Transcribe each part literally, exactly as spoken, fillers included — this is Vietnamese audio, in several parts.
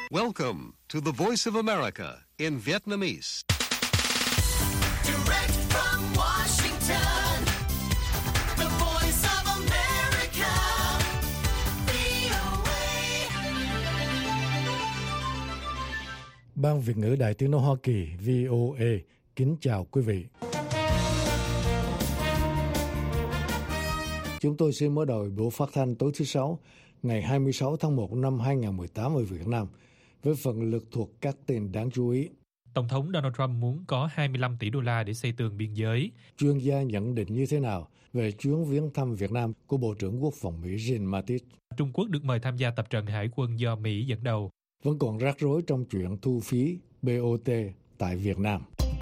Welcome to the Voice of America in Vietnamese. Direct from Washington, the Voice of America, vê o a. Ban Việt ngữ Đài Tiếng nói Hoa Kỳ vê o a kính chào quý vị. Chúng tôi xin mở đầu buổi phát thanh tối thứ Sáu, ngày hai mươi sáu tháng một năm hai nghìn không trăm mười tám ở Việt Nam, với phần lược thuộc các tin đáng chú ý. Tổng thống Donald Trump muốn có hai mươi lăm tỷ đô la để xây tường biên giới. Chuyên gia nhận định như thế nào về chuyến viếng thăm Việt Nam của Bộ trưởng Quốc phòng Mỹ Jim Mattis? Trung Quốc được mời tham gia tập trận hải quân do Mỹ dẫn đầu. Vẫn còn rắc rối trong chuyện thu phí bê o tê tại Việt Nam.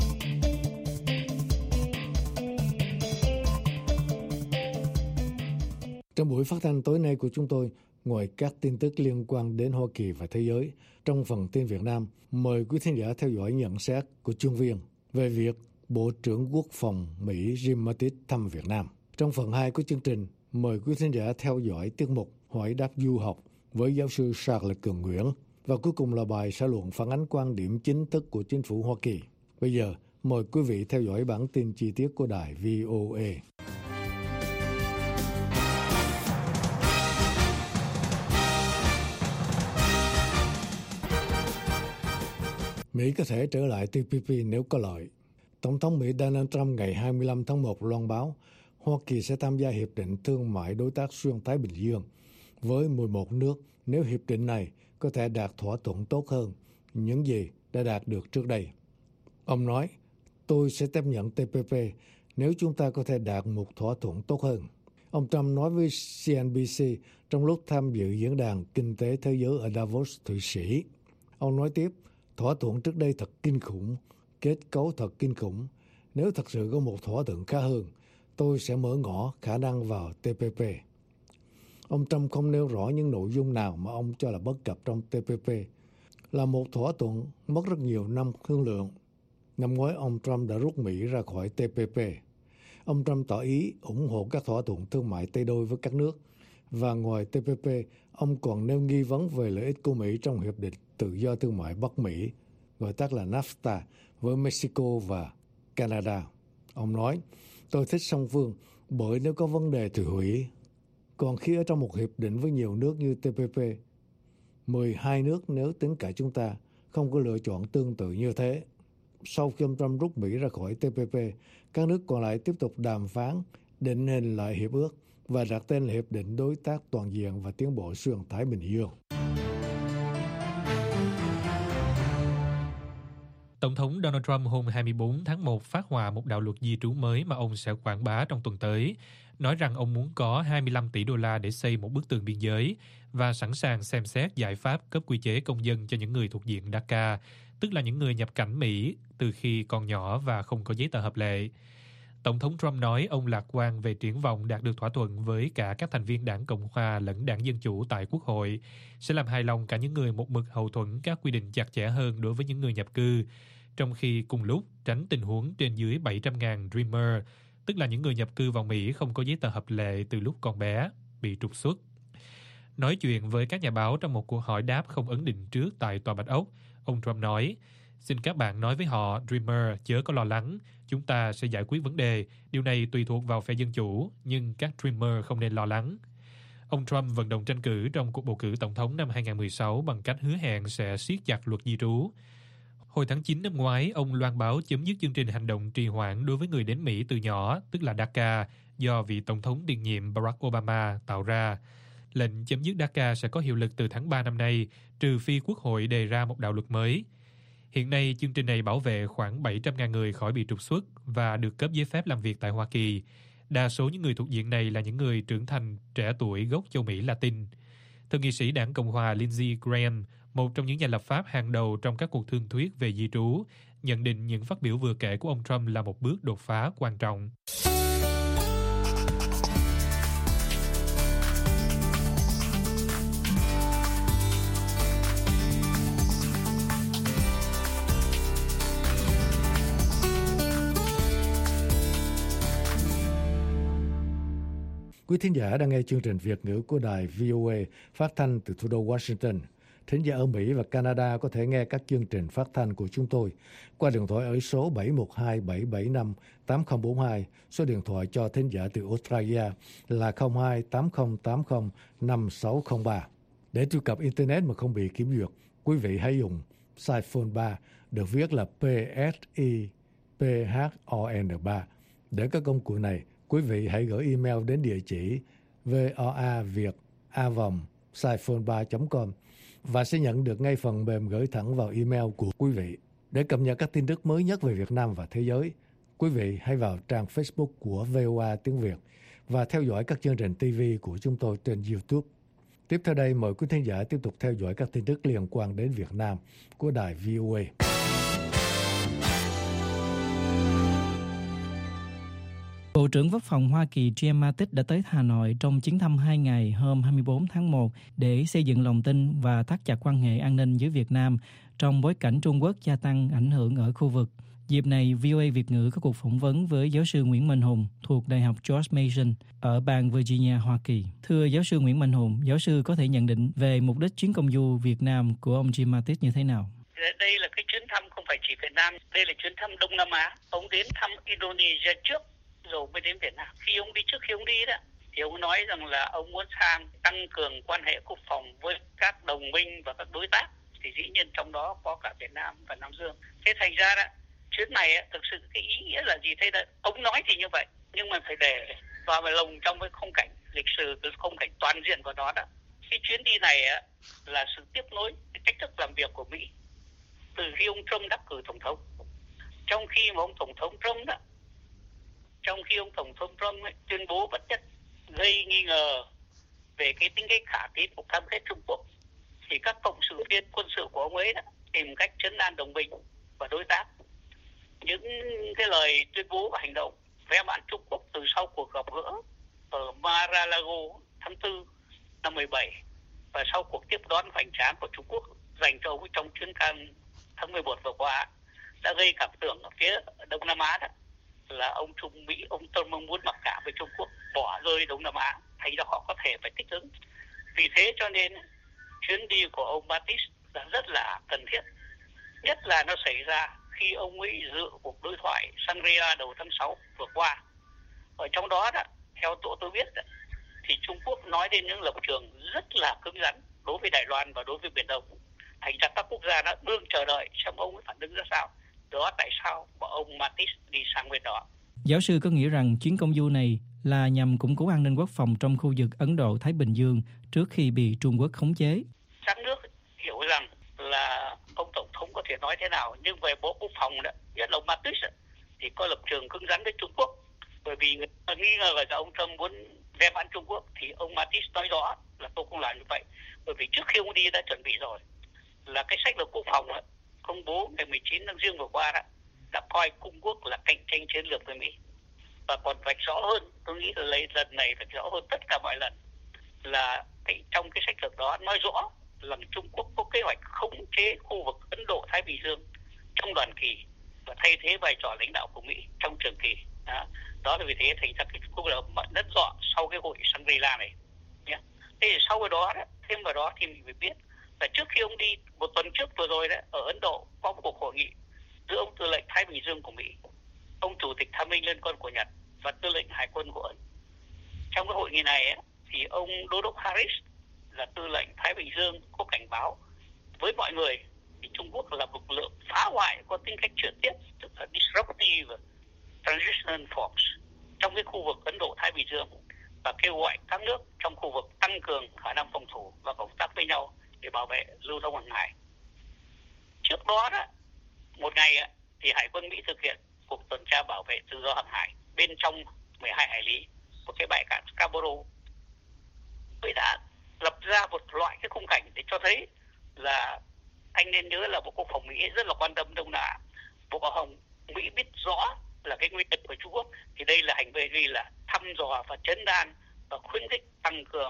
Trong buổi phát thanh tối nay của chúng tôi, ngoài các tin tức liên quan đến Hoa Kỳ và thế giới, trong phần tin Việt Nam, mời quý thính giả theo dõi nhận xét của chuyên viên về việc Bộ trưởng Quốc phòng Mỹ Jim Mattis thăm Việt Nam. Trong phần hai của chương trình, mời quý thính giả theo dõi tiết mục Hỏi đáp du học với giáo sư Charles Cường Nguyễn. Và cuối cùng là bài xã luận phản ánh quan điểm chính thức của chính phủ Hoa Kỳ. Bây giờ, mời quý vị theo dõi bản tin chi tiết của đài vê o a. Mỹ có thể trở lại tê pê pê nếu có lợi. Tổng thống Mỹ Donald Trump ngày hai mươi lăm tháng một loan báo Hoa Kỳ sẽ tham gia Hiệp định Thương mại Đối tác Xuyên Thái Bình Dương với mười một nước nếu hiệp định này có thể đạt thỏa thuận tốt hơn những gì đã đạt được trước đây. Ông nói, tôi sẽ tiếp nhận tê pê pê nếu chúng ta có thể đạt một thỏa thuận tốt hơn. Ông Trump nói với xê en bê xê trong lúc tham dự diễn đàn kinh tế thế giới ở Davos, Thụy Sĩ. Ông nói tiếp, thỏa thuận trước đây thật kinh khủng, kết cấu thật kinh khủng. Nếu thật sự có một thỏa thuận khá hơn, tôi sẽ mở ngỏ khả năng vào tê pê pê. Ông Trump không nêu rõ những nội dung nào mà ông cho là bất cập trong tê pê pê. Là một thỏa thuận mất rất nhiều năm thương lượng. Năm ngoái, ông Trump đã rút Mỹ ra khỏi tê pê pê. Ông Trump tỏ ý ủng hộ các thỏa thuận thương mại tay đôi với các nước. Và ngoài tê pê pê, ông còn nêu nghi vấn về lợi ích của Mỹ trong Hiệp định Tự do Thương mại Bắc Mỹ, gọi tắt là NAFTA, với Mexico và Canada. Ông nói, tôi thích song phương bởi nếu có vấn đề thì hủy. Còn khi ở trong một hiệp định với nhiều nước như tê pê pê, mười hai nước nếu tính cả chúng ta không có lựa chọn tương tự như thế. Sau khi ông Trump rút Mỹ ra khỏi tê pê pê, các nước còn lại tiếp tục đàm phán, định hình lại hiệp ước và đặt tên là Hiệp định Đối tác Toàn diện và Tiến bộ Xuyên Thái Bình Dương. Tổng thống Donald Trump hôm hai mươi bốn tháng một phát họa một đạo luật di trú mới mà ông sẽ quảng bá trong tuần tới, nói rằng ông muốn có hai mươi lăm tỷ đô la để xây một bức tường biên giới và sẵn sàng xem xét giải pháp cấp quy chế công dân cho những người thuộc diện đê a ca, tức là những người nhập cảnh Mỹ từ khi còn nhỏ và không có giấy tờ hợp lệ. Tổng thống Trump nói ông lạc quan về triển vọng đạt được thỏa thuận với cả các thành viên Đảng Cộng hòa lẫn Đảng Dân Chủ tại Quốc hội, sẽ làm hài lòng cả những người một mực hậu thuẫn các quy định chặt chẽ hơn đối với những người nhập cư, trong khi cùng lúc tránh tình huống trên dưới bảy trăm nghìn Dreamer, tức là những người nhập cư vào Mỹ không có giấy tờ hợp lệ từ lúc còn bé, bị trục xuất. Nói chuyện với các nhà báo trong một cuộc hỏi đáp không ấn định trước tại Tòa Bạch Ốc, ông Trump nói, xin các bạn nói với họ, Dreamer, chớ có lo lắng, chúng ta sẽ giải quyết vấn đề, điều này tùy thuộc vào phe Dân Chủ, nhưng các Dreamer không nên lo lắng. Ông Trump vận động tranh cử trong cuộc bầu cử tổng thống năm hai nghìn không trăm mười sáu bằng cách hứa hẹn sẽ siết chặt luật di trú. Hồi tháng chín năm ngoái, ông loan báo chấm dứt chương trình hành động trì hoãn đối với người đến Mỹ từ nhỏ, tức là đê a ca, do vị tổng thống tiền nhiệm Barack Obama tạo ra. Lệnh chấm dứt đê a ca sẽ có hiệu lực từ tháng ba năm nay, trừ phi Quốc hội đề ra một đạo luật mới. Hiện nay, chương trình này bảo vệ khoảng bảy trăm nghìn người khỏi bị trục xuất và được cấp giấy phép làm việc tại Hoa Kỳ. Đa số những người thuộc diện này là những người trưởng thành trẻ tuổi gốc châu Mỹ Latin. Thượng nghị sĩ Đảng Cộng hòa Lindsey Graham, một trong những nhà lập pháp hàng đầu trong các cuộc thương thuyết về di trú, nhận định những phát biểu vừa kể của ông Trump là một bước đột phá quan trọng. Quý thính giả đang nghe chương trình Việt ngữ của đài vê o a phát thanh từ thủ đô Washington. Thính giả ở Mỹ và Canada có thể nghe các chương trình phát thanh của chúng tôi qua điện thoại ở số bảy một hai bảy bảy năm tám không bốn hai. Số điện thoại cho thính giả từ Australia là không hai tám không tám không năm sáu không ba. Để truy cập Internet mà không bị kiểm duyệt, quý vị hãy dùng Psiphone ba, được viết là P S I P H O N ba. Để các công cụ này, quý vị hãy gửi email đến địa chỉ voaviet a vòng psiphone ba chấm com và sẽ nhận được ngay phần mềm gửi thẳng vào email của quý vị. Để cập nhật các tin tức mới nhất về Việt Nam và thế giới, quý vị hãy vào trang Facebook của vê o a tiếng Việt và theo dõi các chương trình ti vi của chúng tôi trên YouTube. Tiếp theo đây, mời quý thính giả tiếp tục theo dõi các tin tức liên quan đến Việt Nam của đài vê o a. Bộ trưởng Quốc phòng Hoa Kỳ Jim Mattis đã tới Hà Nội trong chuyến thăm hai ngày hôm hai mươi bốn tháng một để xây dựng lòng tin và thắt chặt quan hệ an ninh với Việt Nam trong bối cảnh Trung Quốc gia tăng ảnh hưởng ở khu vực. Dịp này, vê o a Việt ngữ có cuộc phỏng vấn với giáo sư Nguyễn Minh Hùng thuộc Đại học George Mason ở bang Virginia, Hoa Kỳ. Thưa giáo sư Nguyễn Minh Hùng, giáo sư có thể nhận định về mục đích chuyến công du Việt Nam của ông Jim Mattis như thế nào? Đây là cái chuyến thăm không phải chỉ Việt Nam, đây là chuyến thăm Đông Nam Á. Ông đến thăm Indonesia trước rồi mới đến Việt Nam. Khi ông đi trước khi ông đi đó thì ông nói rằng là ông muốn sang tăng cường quan hệ quốc phòng với các đồng minh và các đối tác, thì dĩ nhiên trong đó có cả Việt Nam và Nam Dương. Thế thành ra đó, chuyến này á, thực sự cái ý nghĩa là gì thế đấy? Ông nói thì như vậy, nhưng mà phải để vào mà lồng trong cái khung cảnh lịch sử, cái khung cảnh toàn diện của nó đó. Cái chuyến đi này á, là sự tiếp nối cái cách thức làm việc của Mỹ từ khi ông Trump đắc cử tổng thống. Trong khi mà ông tổng thống Trump đó, trong khi ông tổng thống Trump ấy, tuyên bố bất nhất gây nghi ngờ về cái tính cách khả thi của cam kết Trung Quốc, thì các cộng sự viên quân sự của ông ấy đã tìm cách trấn an đồng minh và đối tác. Những cái lời tuyên bố và hành động ve vãn Trung Quốc từ sau cuộc gặp gỡ ở Mar-a-Lago tháng tư năm mười bảy và sau cuộc tiếp đón hoành tráng của Trung Quốc dành cho ông ấy trong chuyến thăm tháng mười một vừa qua đã gây cảm tưởng ở phía Đông Nam Á đó là ông Trung Mỹ, ông Trump mong muốn mặc cả với Trung Quốc, bỏ rơi Đông Nam Á, thành ra họ có thể phải thích ứng. Vì thế cho nên chuyến đi của ông Mattis là rất là cần thiết, nhất là nó xảy ra khi ông ấy dự cuộc đối thoại Shangri-La đầu tháng sáu vừa qua. Ở trong đó, đó theo tôi tôi biết đó, thì Trung Quốc nói đến những lập trường rất là cứng rắn đối với Đài Loan và đối với Biển Đông. Thành ra các quốc gia đã đương chờ đợi xem ông ấy phản ứng ra sao. Đó tại sao mà ông Mattis đi sang bên đó. Giáo sư có nghĩ rằng chuyến công du này là nhằm củng cố an ninh quốc phòng trong khu vực Ấn Độ-Thái Bình Dương trước khi bị Trung Quốc khống chế? Các nước hiểu rằng là ông tổng thống có thể nói thế nào, nhưng về Bộ Quốc phòng đó, nhất là ông Mattis thì có lập trường cứng rắn với Trung Quốc. Bởi vì người ta nghi ngờ là ông Trump muốn ve vãn Trung Quốc, thì ông Mattis nói rõ là tôi không làm như vậy. Bởi vì trước khi ông đi đã chuẩn bị rồi, là cái sách lược quốc phòng đó, công bố ngày mười chín tháng Giêng vừa qua đó, đã coi Trung Quốc là cạnh tranh chiến lược với Mỹ. Và còn vạch rõ hơn, tôi nghĩ là lấy lần này vạch rõ hơn tất cả mọi lần, là cái, trong cái sách lược đó nói rõ là Trung Quốc có kế hoạch khống chế khu vực Ấn Độ-Thái Bình Dương trong đoạn kỳ và thay thế vai trò lãnh đạo của Mỹ trong trường kỳ. Đó, đó là vì thế thành ra cái Trung Quốc là rất rõ sau cái hội Shangri-La này. Nhé. Thế thì sau cái đó, đó, thêm vào đó thì mình phải biết là trước khi ông đi, một tuần trước vừa rồi đó, ở Ấn Độ có một cuộc hội nghị giữa ông tư lệnh Thái Bình Dương của Mỹ, ông chủ tịch Tham minh Liên quân của Nhật và tư lệnh Hải quân của Ấn. Trong cái hội nghị này ấy, thì ông Đô đốc Harris là tư lệnh Thái Bình Dương có cảnh báo với mọi người thì Trung Quốc là một lực lượng phá hoại có tính cách chuyển tiếp, tức là disruptive transitional force trong cái khu vực Ấn Độ Thái Bình Dương, và kêu gọi các nước trong khu vực tăng cường khả năng phòng thủ và hợp tác với nhau để bảo vệ lưu thông hàng hải. Trước đó, đó một ngày thì Hải quân Mỹ thực hiện cuộc tuần tra bảo vệ tự do hàng hải bên trong mười hai hải lý của cái bãi cạn Scarborough. Mỹ đã lập ra một loại cái khung cảnh để cho thấy là anh nên nhớ là Bộ Quốc phòng Mỹ rất là quan tâm Đông Nam Á. Bộ Quốc phòng Mỹ biết rõ là cái nguy hiểm của Trung Quốc, thì đây là hành vi là thăm dò và trấn an và khuyến khích tăng cường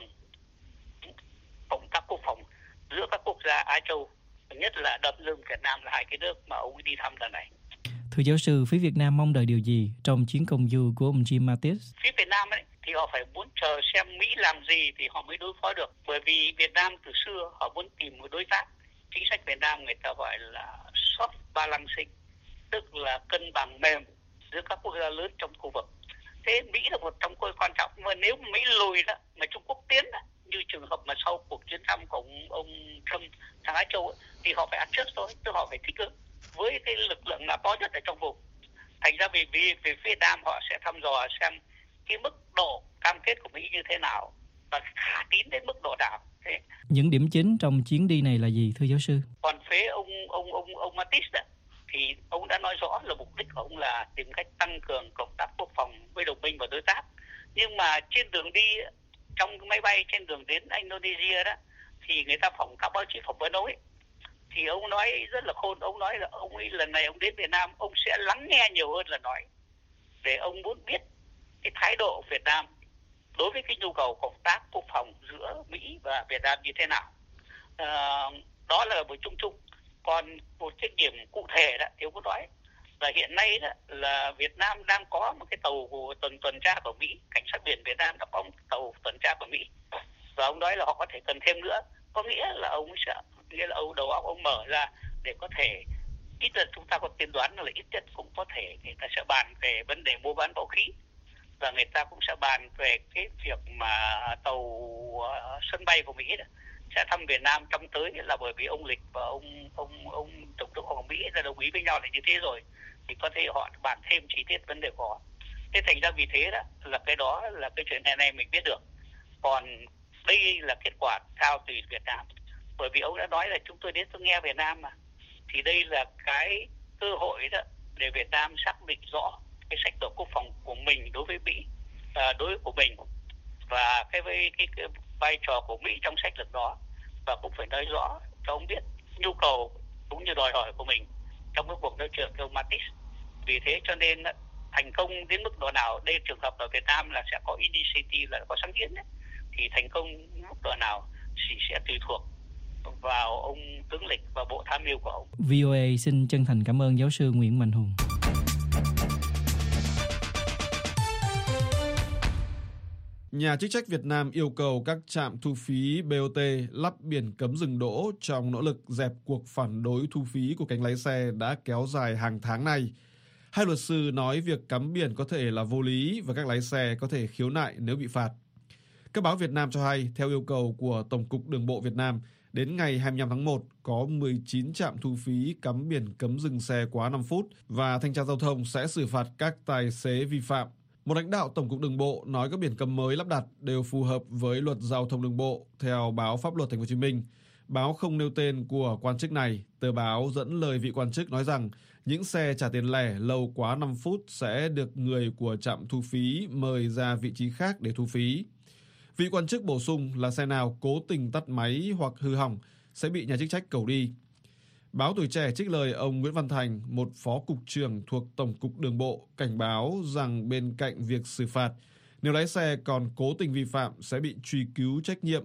công tác quốc phòng giữa các quốc gia Á Châu, nhất là Đông Dương, Việt Nam là hai cái nước mà ông đi thăm lần này. Thưa giáo sư, phía Việt Nam mong đợi điều gì trong chuyến công du của ông Jim Mattis? Phía Việt Nam ấy thì họ phải muốn chờ xem Mỹ làm gì thì họ mới đối phó được. Bởi vì Việt Nam từ xưa họ muốn tìm một đối tác. Chính sách Việt Nam người ta gọi là soft balancing, tức là cân bằng mềm giữa các quốc gia lớn trong khu vực. Thế Mỹ là một trong khối quan trọng, mà nếu Mỹ lùi đó mà Trung Quốc tiến đó, như trường hợp mà sau cuộc chuyến thăm của ông, ông Trump sang Á Châu ấy, thì họ phải adjust thôi, tức họ phải thích ứng với cái lực lượng là to nhất ở trong vùng. Thành ra vì vì về phía Nam họ sẽ thăm dò xem cái mức độ cam kết của Mỹ như thế nào và khả tín đến mức độ nào. Thế. Những điểm chính trong chuyến đi này là gì thưa giáo sư? Còn phía ông ông ông ông Mattis đó, thì ông đã nói rõ là mục đích của ông là tìm cách tăng cường công tác quốc phòng với đồng minh và đối tác. Nhưng mà trên đường đi, trong máy bay trên đường đến Indonesia đó, thì người ta phỏng các báo chí phỏng vấn ông ấy, thì ông nói rất là khôn. Ông nói là ông ấy lần này ông đến Việt Nam, ông sẽ lắng nghe nhiều hơn là nói, để ông muốn biết cái thái độ Việt Nam đối với cái nhu cầu công tác quốc phòng giữa Mỹ và Việt Nam như thế nào. À, đó là một chung chung. Còn một cái điểm cụ thể đó thì ông có nói là hiện nay đó là Việt Nam đang có một cái tàu của tuần tuần tra của Mỹ, cảnh sát biển Việt Nam đã có một tàu tuần tra của Mỹ, và ông nói là họ có thể cần thêm nữa. Có nghĩa là ông sẽ, nghĩa là ông đầu óc ông mở ra để có thể, ít là chúng ta có tiên đoán là ít nhất cũng có thể người ta sẽ bàn về vấn đề mua bán vũ khí, và người ta cũng sẽ bàn về cái việc mà tàu uh, sân bay của Mỹ đó sẽ thăm Việt Nam trong tới, là bởi vì ông Lịch và ông ông ông tổng thống của Mỹ đã đồng ý với nhau là như thế rồi, thì có thể họ bàn thêm chi tiết vấn đề của họ. Thế thành ra vì thế đó là cái đó là cái chuyện này này mình biết được. Còn đây là kết quả cao tùy Việt Nam, bởi vì ông đã nói là chúng tôi đến tôi nghe Việt Nam mà, thì đây là cái cơ hội đó để Việt Nam xác định rõ cái sách lược quốc phòng của mình đối với Mỹ, à, đối với của mình, và cái, cái, cái, cái vai trò của Mỹ trong sách lược đó, và cũng phải nói rõ cho ông biết nhu cầu cũng như đòi hỏi của mình trong cái cuộc nói chuyện với ông Mattis. Vì thế cho nên thành công đến mức độ nào, đây trường hợp ở Việt Nam là sẽ có initiative, là có sáng kiến đấy, thì thành công mức độ nào thì sẽ tùy thuộc vào ông tướng Lịch và bộ tham mưu của ông. vê o a xin chân thành cảm ơn giáo sư Nguyễn Mạnh Hùng. Nhà chức trách Việt Nam yêu cầu các trạm thu phí bê o tê lắp biển cấm dừng đỗ trong nỗ lực dẹp cuộc phản đối thu phí của cánh lái xe đã kéo dài hàng tháng nay. Hai luật sư nói việc cắm biển có thể là vô lý và các lái xe có thể khiếu nại nếu bị phạt. Các báo Việt Nam cho hay, theo yêu cầu của Tổng cục Đường bộ Việt Nam, đến ngày hai mươi lăm tháng một có mười chín trạm thu phí cắm biển cấm dừng xe quá năm phút và thanh tra giao thông sẽ xử phạt các tài xế vi phạm. Một lãnh đạo Tổng cục Đường bộ nói các biển cấm mới lắp đặt đều phù hợp với luật giao thông đường bộ theo báo Pháp luật Thành phố Hồ Chí Minh. Báo không nêu tên của quan chức này, tờ báo dẫn lời vị quan chức nói rằng những xe trả tiền lẻ lâu quá năm phút sẽ được người của trạm thu phí mời ra vị trí khác để thu phí. Vị quan chức bổ sung là xe nào cố tình tắt máy hoặc hư hỏng sẽ bị nhà chức trách cẩu đi. Báo Tuổi Trẻ trích lời ông Nguyễn Văn Thành, một phó cục trưởng thuộc Tổng cục Đường bộ, cảnh báo rằng bên cạnh việc xử phạt, nếu lái xe còn cố tình vi phạm sẽ bị truy cứu trách nhiệm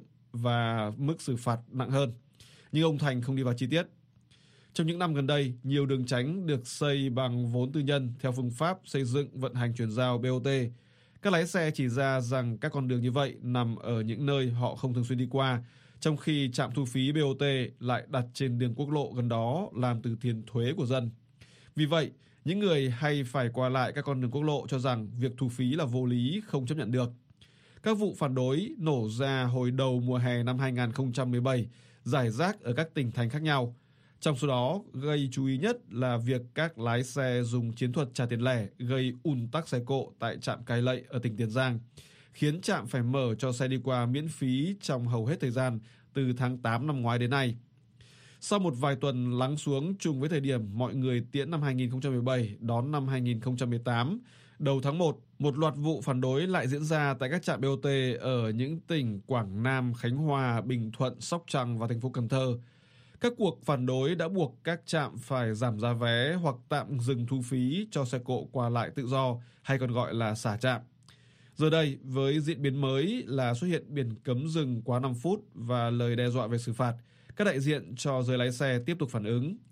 và mức xử phạt nặng hơn. Nhưng ông Thành không đi vào chi tiết. Trong những năm gần đây, nhiều đường tránh được xây bằng vốn tư nhân theo phương pháp xây dựng vận hành chuyển giao bê o tê. Các lái xe chỉ ra rằng các con đường như vậy nằm ở những nơi họ không thường xuyên đi qua, trong khi trạm thu phí bê o tê lại đặt trên đường quốc lộ gần đó làm từ tiền thuế của dân. Vì vậy, những người hay phải qua lại các con đường quốc lộ cho rằng việc thu phí là vô lý, không chấp nhận được. Các vụ phản đối nổ ra hồi đầu mùa hè năm hai không một bảy, rải rác ở các tỉnh thành khác nhau. Trong số đó, gây chú ý nhất là việc các lái xe dùng chiến thuật trả tiền lẻ gây ùn tắc xe cộ tại trạm Cai Lậy ở tỉnh Tiền Giang, khiến trạm phải mở cho xe đi qua miễn phí trong hầu hết thời gian từ tháng tám năm ngoái đến nay. Sau một vài tuần lắng xuống chung với thời điểm mọi người tiễn năm hai không một bảy đón năm hai không một tám, đầu tháng một, một loạt vụ phản đối lại diễn ra tại các trạm bê o tê ở những tỉnh Quảng Nam, Khánh Hòa, Bình Thuận, Sóc Trăng và thành phố Cần Thơ. Các cuộc phản đối đã buộc các trạm phải giảm giá vé hoặc tạm dừng thu phí cho xe cộ qua lại tự do, hay còn gọi là xả trạm. Giờ đây, với diễn biến mới là xuất hiện biển cấm dừng quá năm phút và lời đe dọa về xử phạt, các đại diện cho giới lái xe tiếp tục phản ứng.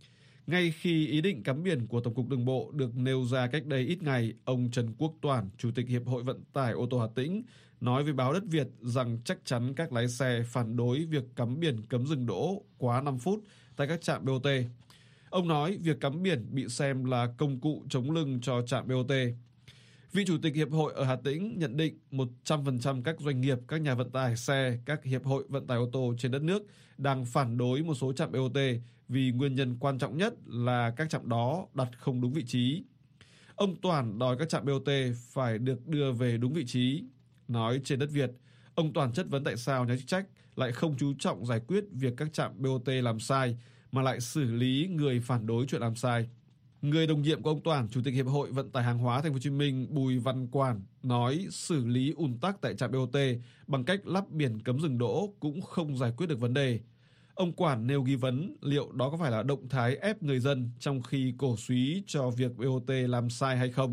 Ngay khi ý định cắm biển của Tổng cục Đường bộ được nêu ra cách đây ít ngày, ông Trần Quốc Toản, Chủ tịch Hiệp hội Vận tải ô tô Hà Tĩnh, nói với báo Đất Việt rằng chắc chắn các lái xe phản đối việc cắm biển cấm dừng đỗ quá năm phút tại các trạm bê o tê. Ông nói việc cắm biển bị xem là công cụ chống lưng cho trạm bê o tê. Vị Chủ tịch Hiệp hội ở Hà Tĩnh nhận định một trăm phần trăm các doanh nghiệp, các nhà vận tải xe, các hiệp hội vận tải ô tô trên đất nước đang phản đối một số trạm bê o tê vì nguyên nhân quan trọng nhất là các trạm đó đặt không đúng vị trí. Ông Toản đòi các trạm bê o tê phải được đưa về đúng vị trí. Nói trên Đất Việt, ông Toản chất vấn tại sao nhà chức trách lại không chú trọng giải quyết việc các trạm bê o tê làm sai mà lại xử lý người phản đối chuyện làm sai. Người đồng nhiệm của ông Toản, Chủ tịch Hiệp hội Vận tải hàng hóa Thành phố Hồ Chí Minh Bùi Văn Quản nói xử lý ùn tắc tại trạm bê o tê bằng cách lắp biển cấm dừng đỗ cũng không giải quyết được vấn đề. Ông Quản nêu nghi vấn liệu đó có phải là động thái ép người dân trong khi cổ súy cho việc bê o tê làm sai hay không.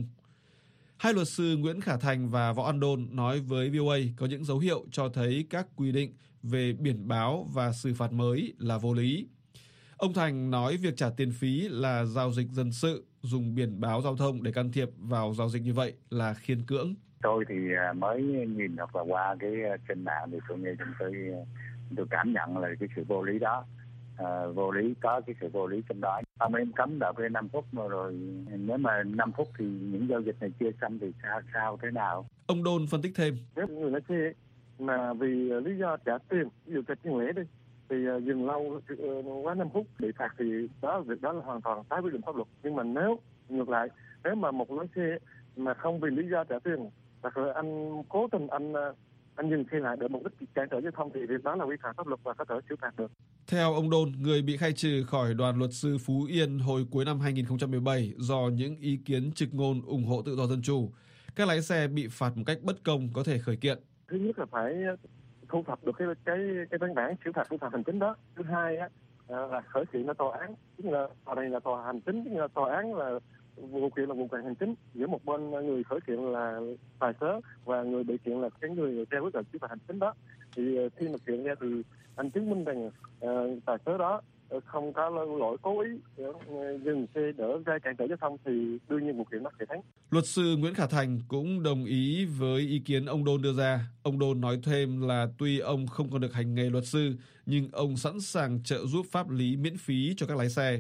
Hai luật sư Nguyễn Khả Thành và Võ An Đôn nói với vê o a có những dấu hiệu cho thấy các quy định về biển báo và xử phạt mới là vô lý. Ông Thành nói việc trả tiền phí là giao dịch dân sự, dùng biển báo giao thông để can thiệp vào giao dịch như vậy là khiên cưỡng. Tôi thì mới nhìn hoặc là qua cái trên mạng thì tôi nghe chúng tôi tôi cảm nhận là cái sự vô lý đó, à, vô lý có cái sự vô lý trong đó. Ông em cấm đợt với năm phút mà rồi nếu mà năm phút thì những giao dịch này chưa xong thì sao sao thế nào? Ông Đôn phân tích thêm. Nếu người lái xe mà vì lý do trả tiền, ví dụ trả tiền lẻ đi, thì dừng lâu quá năm phút bị phạt thì đó việc đó là hoàn toàn trái quy định pháp luật. Nhưng mà nếu ngược lại, nếu mà một lái xe mà không vì lý do trả tiền, hoặc là anh cố tình anh anh dừng xe lại để mục đích cản trở giao thông thì việc đó là vi phạm pháp luật và có thể xử phạt được. Theo ông Đôn, người bị khai trừ khỏi đoàn luật sư Phú Yên hồi cuối năm hai nghìn không trăm mười bảy do những ý kiến trực ngôn ủng hộ tự do dân chủ, các lái xe bị phạt một cách bất công có thể khởi kiện. Thứ nhất là phải thu thập được cái cái cái văn bản xử phạt vi phạm hành chính đó. Thứ hai á là khởi kiện ở tòa án, tức là tòa này là tòa hành chính, tức là tòa án là vụ kiện là vụ kiện hành chính, giữa một bên người khởi kiện là tài xế và người bị kiện là cái người theo quyết định xử phạt hành chính đó. Thì khi mà kiện ra thì anh chứng minh rằng uh, tài xế đó không có lỗi cố ý dừng xe đỡ gây cản trở giao thông thì đương nhiên vụ kiện nó sẽ thắng. Luật sư Nguyễn Khả Thành cũng đồng ý với ý kiến ông Đôn đưa ra. Ông Đôn nói thêm là tuy ông không còn được hành nghề luật sư, nhưng ông sẵn sàng trợ giúp pháp lý miễn phí cho các lái xe.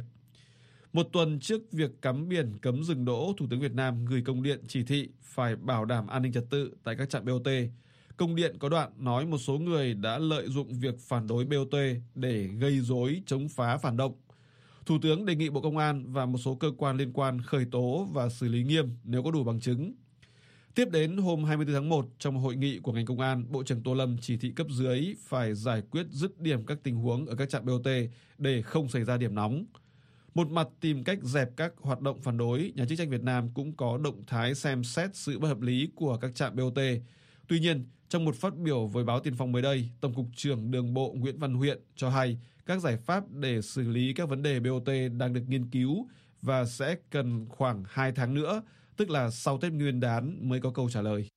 Một tuần trước việc cắm biển cấm dừng đỗ, Thủ tướng Việt Nam gửi công điện chỉ thị phải bảo đảm an ninh trật tự tại các trạm bê o tê. Công điện có đoạn nói một số người đã lợi dụng việc phản đối bê o tê để gây rối, chống phá, phản động. Thủ tướng đề nghị Bộ Công an và một số cơ quan liên quan khởi tố và xử lý nghiêm nếu có đủ bằng chứng. Tiếp đến hôm hai mươi tư tháng một, trong hội nghị của ngành công an, Bộ trưởng Tô Lâm chỉ thị cấp dưới phải giải quyết dứt điểm các tình huống ở các trạm bê o tê để không xảy ra điểm nóng. Một mặt tìm cách dẹp các hoạt động phản đối, nhà chức trách Việt Nam cũng có động thái xem xét sự bất hợp lý của các trạm bê o tê. Tuy nhiên, trong một phát biểu với báo Tiền Phong mới đây, Tổng cục trưởng Đường bộ Nguyễn Văn Huyện cho hay các giải pháp để xử lý các vấn đề bê o tê đang được nghiên cứu và sẽ cần khoảng hai tháng nữa, tức là sau Tết Nguyên đán mới có câu trả lời.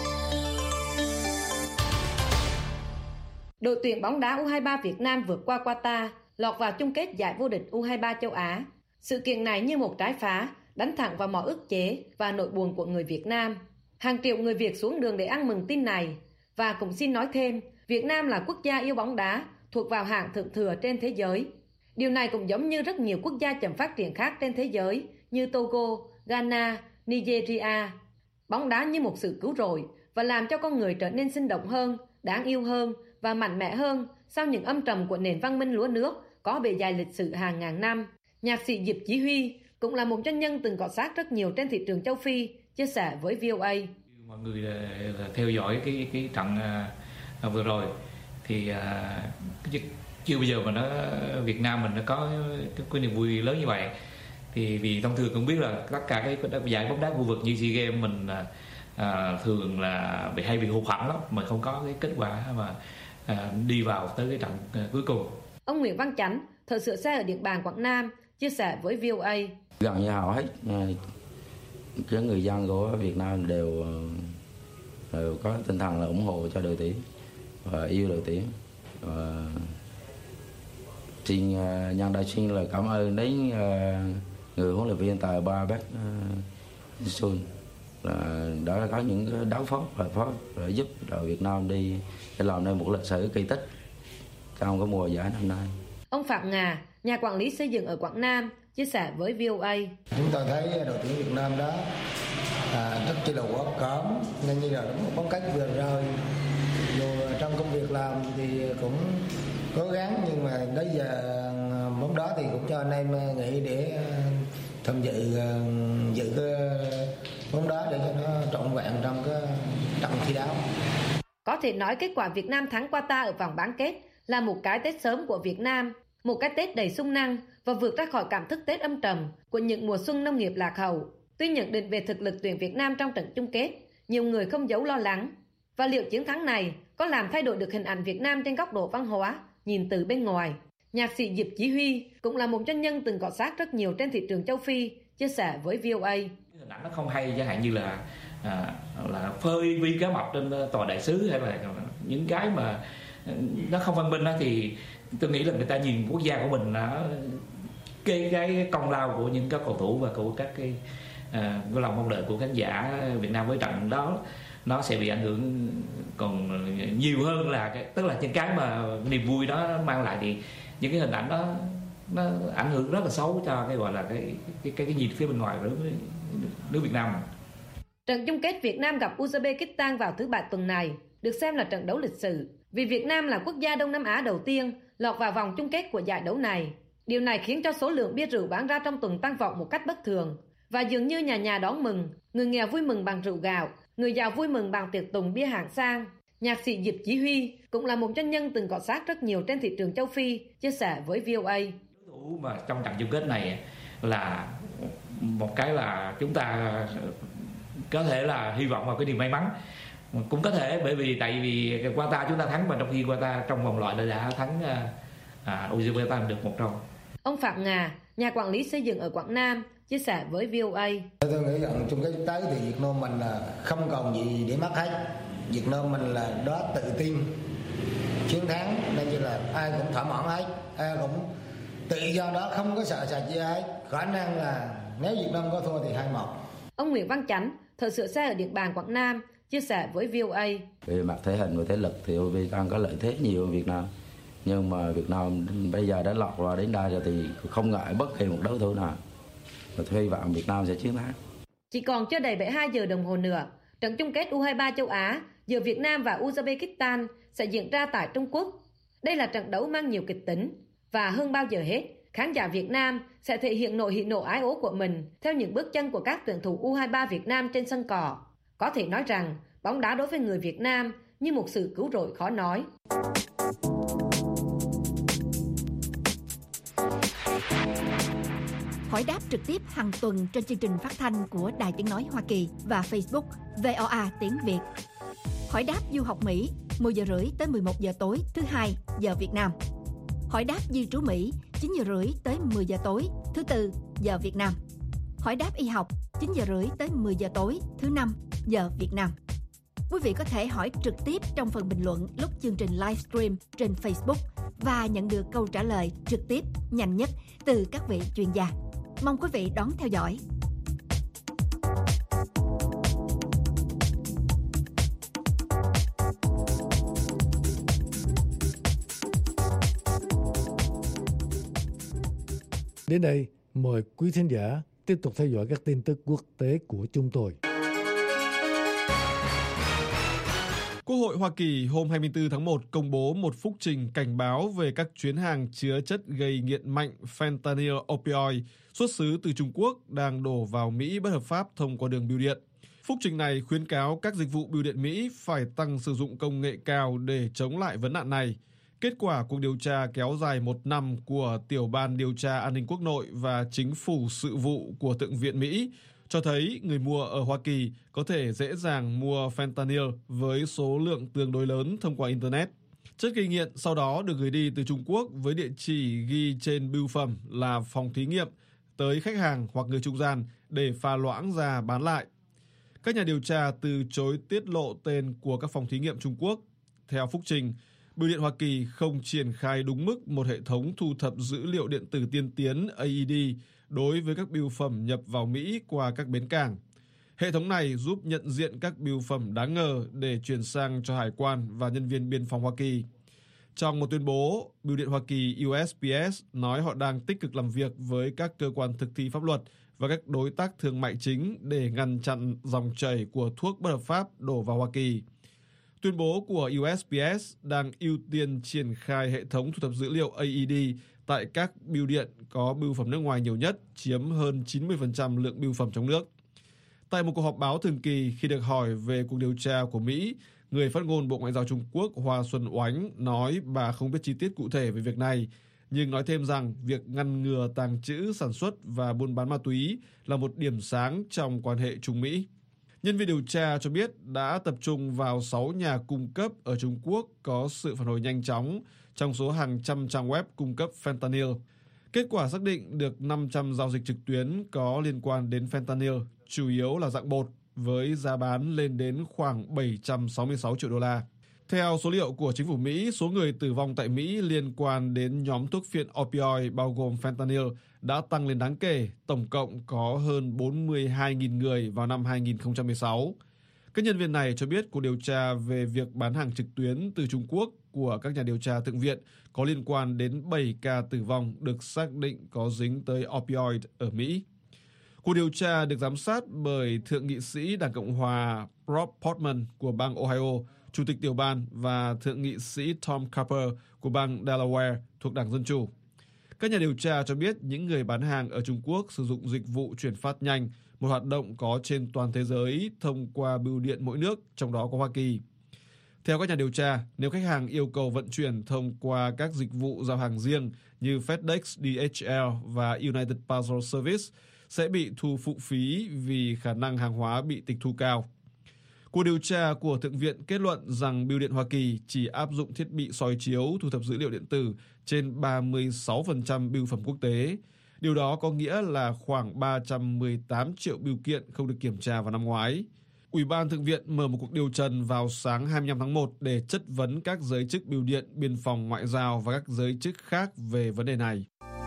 Đội tuyển bóng đá u hai ba Việt Nam vượt qua Qatar, lọt vào chung kết giải vô địch u hai ba châu Á. Sự kiện này như một trái phá, đánh thẳng vào mọi ức chế và nỗi buồn của người Việt Nam. Hàng triệu người Việt xuống đường để ăn mừng tin này. Và cũng xin nói thêm, Việt Nam là quốc gia yêu bóng đá, thuộc vào hạng thượng thừa trên thế giới. Điều này cũng giống như rất nhiều quốc gia chậm phát triển khác trên thế giới như Togo, Ghana, Nigeria. Bóng đá như một sự cứu rỗi và làm cho con người trở nên sinh động hơn, đáng yêu hơn và mạnh mẽ hơn sau những âm trầm của nền văn minh lúa nước có bề dày lịch sử hàng ngàn năm. Nhạc sĩ Diệp Chí Huy cũng là một doanh nhân từng cọ sát rất nhiều trên thị trường châu Phi, chia sẻ với vê o a. Mọi người là, là theo dõi cái cái trận à, vừa rồi thì à, chưa bây giờ mà nó Việt Nam mình nó có cái, cái niềm vui lớn như vậy. Thì vì thông thường cũng biết là tất cả cái giải bóng đá khu vực như SEA Games mình à, thường là bị hay bị hụt hẫng lắm mà không có cái kết quả mà à, đi vào tới cái trận à, cuối cùng. Ông Nguyễn Văn Chánh, thợ sửa xe ở Điện Bàn, Quảng Nam, chia sẻ với vê o a. Gần như hầu hết các người dân của Việt Nam đều, đều có tinh thần là ủng hộ cho đội tuyển và yêu đội tuyển. Và Xin uh, nhân đây xin lời cảm ơn đến uh, người huấn luyện viên tài ba Park Sun là đã có những đóng góp và phó để giúp đội Việt Nam đi để làm nên một lịch sử kỳ tích trong cái mùa giải năm nay. Ông Phạm Ngà, nhà quản lý xây dựng ở Quảng Nam, chia sẻ với vê o a. Chúng tôi thấy đội tuyển Việt Nam đó à, rất chỉ là quả cỡm, nên như là đúng một bóng cách vừa rồi. Dù trong công việc làm thì cũng cố gắng, nhưng mà đến giờ bóng đó thì cũng cho anh em nghỉ để tham dự dự cái bóng đá để cho nó trọn vẹn trong cái trận thi đấu. Có thể nói kết quả Việt Nam thắng Qatar ở vòng bán kết là một cái Tết sớm của Việt Nam, một cái Tết đầy sung năng và vượt ra khỏi cảm thức Tết âm trầm của những mùa xuân nông nghiệp lạc hậu. Tuy nhận định về thực lực tuyển Việt Nam trong trận chung kết, nhiều người không giấu lo lắng. Và liệu chiến thắng này có làm thay đổi được hình ảnh Việt Nam trên góc độ văn hóa, nhìn từ bên ngoài? Nhạc sĩ Diệp Chí Huy cũng là một doanh nhân từng cọ xát rất nhiều trên thị trường châu Phi, chia sẻ với vê o a. Hình ảnh nó không hay, chẳng hạn như là à, là phơi vi cá mập trên tòa đại sứ, hay là những cái mà nó không văn minh đó, thì tôi nghĩ là người ta nhìn quốc gia của mình nó cái cái công lao của những các cầu thủ và của các cái à, cái lòng mong đợi của khán giả Việt Nam với trận đó nó sẽ bị ảnh hưởng còn nhiều hơn là cái, tức là những cái mà niềm vui đó mang lại, thì những cái hình ảnh đó nó ảnh hưởng rất là xấu cho cái gọi là cái cái cái, cái nhìn phía bên ngoài đối với nước Việt Nam. Trận chung kết Việt Nam gặp Uzbekistan vào thứ Bảy tuần này được xem là trận đấu lịch sử, vì Việt Nam là quốc gia Đông Nam Á đầu tiên lọt vào vòng chung kết của giải đấu này. Điều này khiến cho số lượng bia rượu bán ra trong tuần tăng vọt một cách bất thường, và dường như nhà nhà đón mừng, người nghèo vui mừng bằng rượu gạo, người giàu vui mừng bằng tiệc tùng bia hạng sang. Nhạc sĩ Diệp Chí Huy cũng là một doanh nhân từng cọ xát rất nhiều trên thị trường châu Phi, chia sẻ với vê o a. Đối thủ mà trong trận chung kết này là một cái là chúng ta có thể là hy vọng vào cái điều may mắn, cũng có thể bởi vì tại vì Qatar chúng ta thắng, mà trong khi Qatar trong vòng loại đã thắng à, Uzbekistan được một không. Ông Phạm Ngà, nhà quản lý xây dựng ở Quảng Nam, chia sẻ với vê o a. Tôi nghĩ rằng trong cái tới thì Việt Nam mình là không còn gì để mất hết. Việt Nam mình là đó tự tin chiến thắng, nên như là ai cũng thỏa mãn hết, ai cũng tự do đó, không có sợ sệt gì hết. Khả năng là nếu Việt Nam có thua thì hai một. Ông Nguyễn Văn Chánh, thợ sửa xe ở Điện Bàn, Quảng Nam, chia sẻ với vê o a. Về mặt thể hình và thể lực thì Uzbekistan có lợi thế nhiều hơn Việt Nam, nhưng mà Việt Nam bây giờ đã lọt vào đến đây rồi thì không ngại bất kỳ một đối thủ nào, và hy vọng Việt Nam sẽ chiến thắng. Chỉ còn chưa đầy bảy mươi hai giờ đồng hồ nữa, trận chung kết u hai ba châu Á giữa Việt Nam và Uzbekistan sẽ diễn ra tại Trung Quốc. Đây là trận đấu mang nhiều kịch tính, và hơn bao giờ hết, khán giả Việt Nam sẽ thể hiện nỗi hỉ nộ ái ố của mình theo những bước chân của các tuyển thủ u hai ba Việt Nam trên sân cỏ. Có thể nói rằng, bóng đá đối với người Việt Nam như một sự cứu rỗi khó nói. Hỏi đáp trực tiếp hàng tuần trên chương trình phát thanh của Đài Tiếng Nói Hoa Kỳ và Facebook vê o a tiếng Việt. Hỏi đáp du học Mỹ mười giờ rưỡi tới mười một giờ tối thứ hai giờ Việt Nam. Hỏi đáp di trú Mỹ chín giờ rưỡi tới mười giờ tối thứ tư giờ Việt Nam. Hỏi đáp y học chín giờ rưỡi tới mười giờ tối thứ năm giờ Việt Nam. Quý vị có thể hỏi trực tiếp trong phần bình luận lúc chương trình livestream trên Facebook và nhận được câu trả lời trực tiếp nhanh nhất từ các vị chuyên gia. Mong quý vị đón theo dõi. Đến đây, mời quý thính giả tiếp tục theo dõi các tin tức quốc tế của chúng tôi. Quốc hội Hoa Kỳ hôm hai mươi tư tháng một công bố một phúc trình cảnh báo về các chuyến hàng chứa chất gây nghiện mạnh fentanyl opioid xuất xứ từ Trung Quốc đang đổ vào Mỹ bất hợp pháp thông qua đường bưu điện. Phúc trình này khuyến cáo các dịch vụ bưu điện Mỹ phải tăng sử dụng công nghệ cao để chống lại vấn nạn này. Kết quả cuộc điều tra kéo dài một năm của Tiểu ban Điều tra An ninh Quốc nội và Chính phủ Sự vụ của Thượng viện Mỹ cho thấy người mua ở Hoa Kỳ có thể dễ dàng mua fentanyl với số lượng tương đối lớn thông qua Internet. Chất gây nghiện sau đó được gửi đi từ Trung Quốc với địa chỉ ghi trên bưu phẩm là phòng thí nghiệm tới khách hàng hoặc người trung gian để pha loãng ra bán lại. Các nhà điều tra từ chối tiết lộ tên của các phòng thí nghiệm Trung Quốc. Theo phúc trình, Bưu điện Hoa Kỳ không triển khai đúng mức một hệ thống thu thập dữ liệu điện tử tiên tiến A E D đối với các bưu phẩm nhập vào Mỹ qua các bến cảng. Hệ thống này giúp nhận diện các bưu phẩm đáng ngờ để chuyển sang cho hải quan và nhân viên biên phòng Hoa Kỳ. Trong một tuyên bố, Bưu điện Hoa Kỳ U S P S nói họ đang tích cực làm việc với các cơ quan thực thi pháp luật và các đối tác thương mại chính để ngăn chặn dòng chảy của thuốc bất hợp pháp đổ vào Hoa Kỳ. Tuyên bố của U S P S đang ưu tiên triển khai hệ thống thu thập dữ liệu A E D tại các bưu điện có bưu phẩm nước ngoài nhiều nhất, chiếm hơn chín mươi phần trăm lượng bưu phẩm trong nước. Tại một cuộc họp báo thường kỳ khi được hỏi về cuộc điều tra của Mỹ, người phát ngôn Bộ Ngoại giao Trung Quốc Hoa Xuân Oánh nói bà không biết chi tiết cụ thể về việc này, nhưng nói thêm rằng việc ngăn ngừa tàng trữ, sản xuất và buôn bán ma túy là một điểm sáng trong quan hệ Trung Mỹ. Nhân viên điều tra cho biết đã tập trung vào sáu nhà cung cấp ở Trung Quốc có sự phản hồi nhanh chóng trong số hàng trăm trang web cung cấp fentanyl. Kết quả xác định được năm trăm giao dịch trực tuyến có liên quan đến fentanyl, chủ yếu là dạng bột, với giá bán lên đến khoảng bảy trăm sáu mươi sáu triệu đô la. Theo số liệu của chính phủ Mỹ, số người tử vong tại Mỹ liên quan đến nhóm thuốc phiện opioid bao gồm fentanyl đã tăng lên đáng kể, tổng cộng có hơn bốn mươi hai nghìn người vào năm hai nghìn không trăm mười sáu. Các nhân viên này cho biết cuộc điều tra về việc bán hàng trực tuyến từ Trung Quốc của các nhà điều tra Thượng viện có liên quan đến bảy ca tử vong được xác định có dính tới opioid ở Mỹ. Cuộc điều tra được giám sát bởi Thượng nghị sĩ Đảng Cộng hòa Rob Portman của bang Ohio, Chủ tịch tiểu bang, và Thượng nghị sĩ Tom Carper của bang Delaware thuộc Đảng Dân Chủ. Các nhà điều tra cho biết những người bán hàng ở Trung Quốc sử dụng dịch vụ chuyển phát nhanh, một hoạt động có trên toàn thế giới thông qua bưu điện mỗi nước, trong đó có Hoa Kỳ. Theo các nhà điều tra, nếu khách hàng yêu cầu vận chuyển thông qua các dịch vụ giao hàng riêng như FedEx, D H L và United Parcel Service, sẽ bị thu phụ phí vì khả năng hàng hóa bị tịch thu cao. Cuộc điều tra của Thượng viện kết luận rằng Bưu điện Hoa Kỳ chỉ áp dụng thiết bị soi chiếu thu thập dữ liệu điện tử trên ba mươi sáu phần trăm bưu phẩm quốc tế. Điều đó có nghĩa là khoảng ba trăm mười tám triệu bưu kiện không được kiểm tra vào năm ngoái. Ủy ban Thượng viện mở một cuộc điều trần vào sáng hai mươi lăm tháng một để chất vấn các giới chức bưu điện, biên phòng, ngoại giao và các giới chức khác về vấn đề này.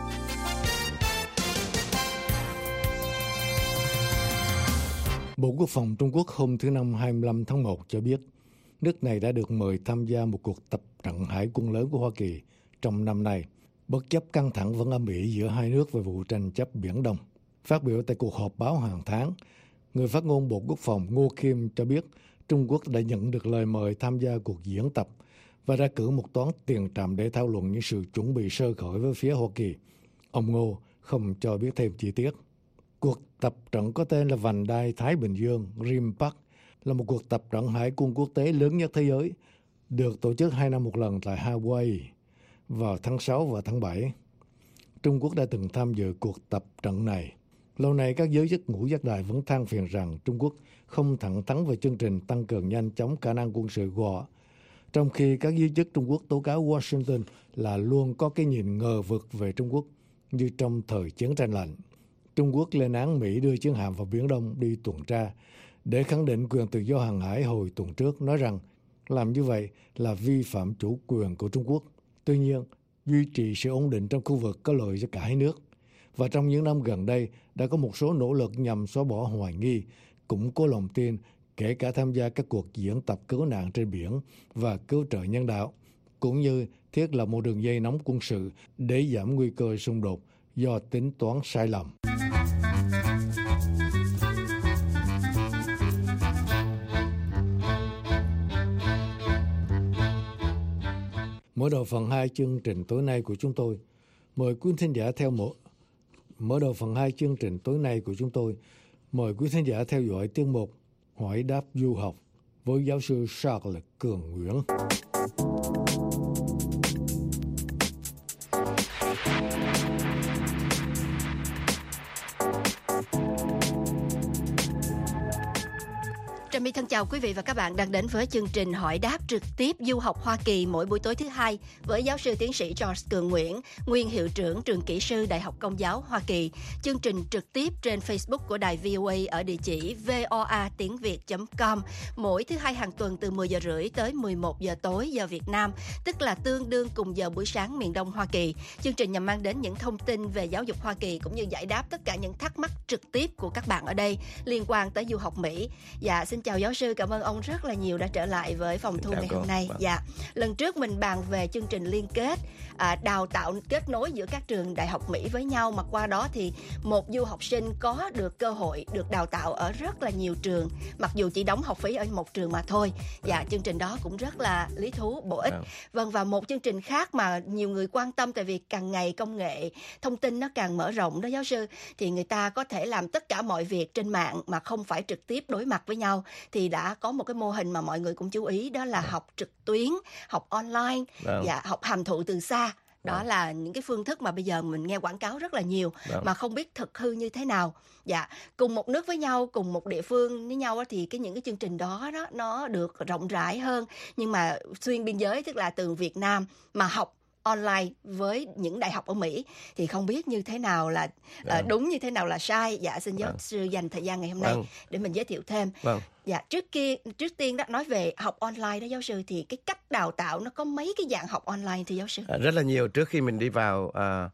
Bộ Quốc phòng Trung Quốc hôm thứ Năm hai mươi lăm tháng một cho biết nước này đã được mời tham gia một cuộc tập trận hải quân lớn của Hoa Kỳ trong năm nay, bất chấp căng thẳng vẫn âm ỉ giữa hai nước về vụ tranh chấp Biển Đông. Phát biểu tại cuộc họp báo hàng tháng, người phát ngôn Bộ Quốc phòng Ngô Kim cho biết Trung Quốc đã nhận được lời mời tham gia cuộc diễn tập và đã cử một toán tiền trạm để thảo luận những sự chuẩn bị sơ khởi với phía Hoa Kỳ. Ông Ngô không cho biết thêm chi tiết. Cuộc tập trận có tên là Vành đai Thái Bình Dương Rim Park là một cuộc tập trận hải quân quốc tế lớn nhất thế giới, được tổ chức hai năm một lần tại Hawaii vào tháng sáu và tháng bảy. Trung Quốc đã từng tham dự cuộc tập trận này. Lâu nay các giới chức ngũ giác đài vẫn than phiền rằng Trung Quốc không thẳng thắn về chương trình tăng cường nhanh chóng khả năng quân sự của họ, trong khi các giới chức Trung Quốc tố cáo Washington là luôn có cái nhìn ngờ vực về Trung Quốc như trong thời chiến tranh lạnh. Trung Quốc lên án Mỹ đưa chiến hạm vào Biển Đông đi tuần tra để khẳng định quyền tự do hàng hải hồi tuần trước, nói rằng làm như vậy là vi phạm chủ quyền của Trung Quốc. Tuy nhiên, duy trì sự ổn định trong khu vực có lợi cho cả hai nước. Và trong những năm gần đây, đã có một số nỗ lực nhằm xóa bỏ hoài nghi, củng cố lòng tin, kể cả tham gia các cuộc diễn tập cứu nạn trên biển và cứu trợ nhân đạo, cũng như thiết lập một đường dây nóng quân sự để giảm nguy cơ xung đột do tính toán sai lầm. Mở đầu phần hai chương trình tối nay của chúng tôi, mời quý thính giả theo một Mở đầu phần hai chương trình tối nay của chúng tôi, mời quý thính giả theo dõi tiết mục Hỏi đáp du học với giáo sư Charles Cường Nguyễn. Trà My thân chào quý vị và các bạn đang đến với chương trình hỏi đáp trực tiếp du học Hoa Kỳ mỗi buổi tối thứ hai với giáo sư tiến sĩ George Cường Nguyễn, nguyên hiệu trưởng trường kỹ sư Đại học Công giáo Hoa Kỳ. Chương trình trực tiếp trên Facebook của đài vê o a ở địa chỉ voa tiếng việt chấm com mỗi thứ hai hàng tuần từ mười giờ rưỡi tới mười một giờ tối giờ Việt Nam, tức là tương đương cùng giờ buổi sáng miền Đông Hoa Kỳ. Chương trình nhằm mang đến những thông tin về giáo dục Hoa Kỳ cũng như giải đáp tất cả những thắc mắc trực tiếp của các bạn ở đây liên quan tới du học Mỹ. Dạ, xin chào giáo sư, cảm ơn ông rất là nhiều đã trở lại với phòng thu ngày hôm nay. Dạ, lần trước mình bàn về chương trình liên kết, à, đào tạo kết nối giữa các trường đại học Mỹ với nhau, mà qua đó thì một du học sinh có được cơ hội được đào tạo ở rất là nhiều trường, mặc dù chỉ đóng học phí ở một trường mà thôi. Dạ, chương trình đó cũng rất là lý thú, bổ ích. Vâng, và một chương trình khác mà nhiều người quan tâm, tại vì càng ngày công nghệ thông tin nó càng mở rộng đó giáo sư, thì người ta có thể làm tất cả mọi việc trên mạng mà không phải trực tiếp đối mặt với nhau, thì đã có một cái mô hình mà mọi người cũng chú ý, đó là học trực tuyến, học online, Vâng. dạ, học hàm thụ từ xa. Đó là những cái phương thức mà bây giờ mình nghe quảng cáo rất là nhiều, Vâng. mà không biết thực hư như thế nào. Dạ, cùng một nước với nhau, cùng một địa phương với nhau á, thì cái những cái chương trình đó đó nó được rộng rãi hơn, nhưng mà xuyên biên giới, tức là từ Việt Nam mà học online với những đại học ở Mỹ thì không biết như thế nào là Vâng. uh, đúng, như thế nào là sai. Dạ, xin giáo Vâng. sư dành thời gian ngày hôm nay Vâng. để mình giới thiệu thêm. Vâng. Dạ, trước kia trước tiên đó nói về học online đó giáo sư, thì cái cách đào tạo nó có mấy cái dạng học online thì giáo sư? À, rất là nhiều. Trước khi mình đi vào à,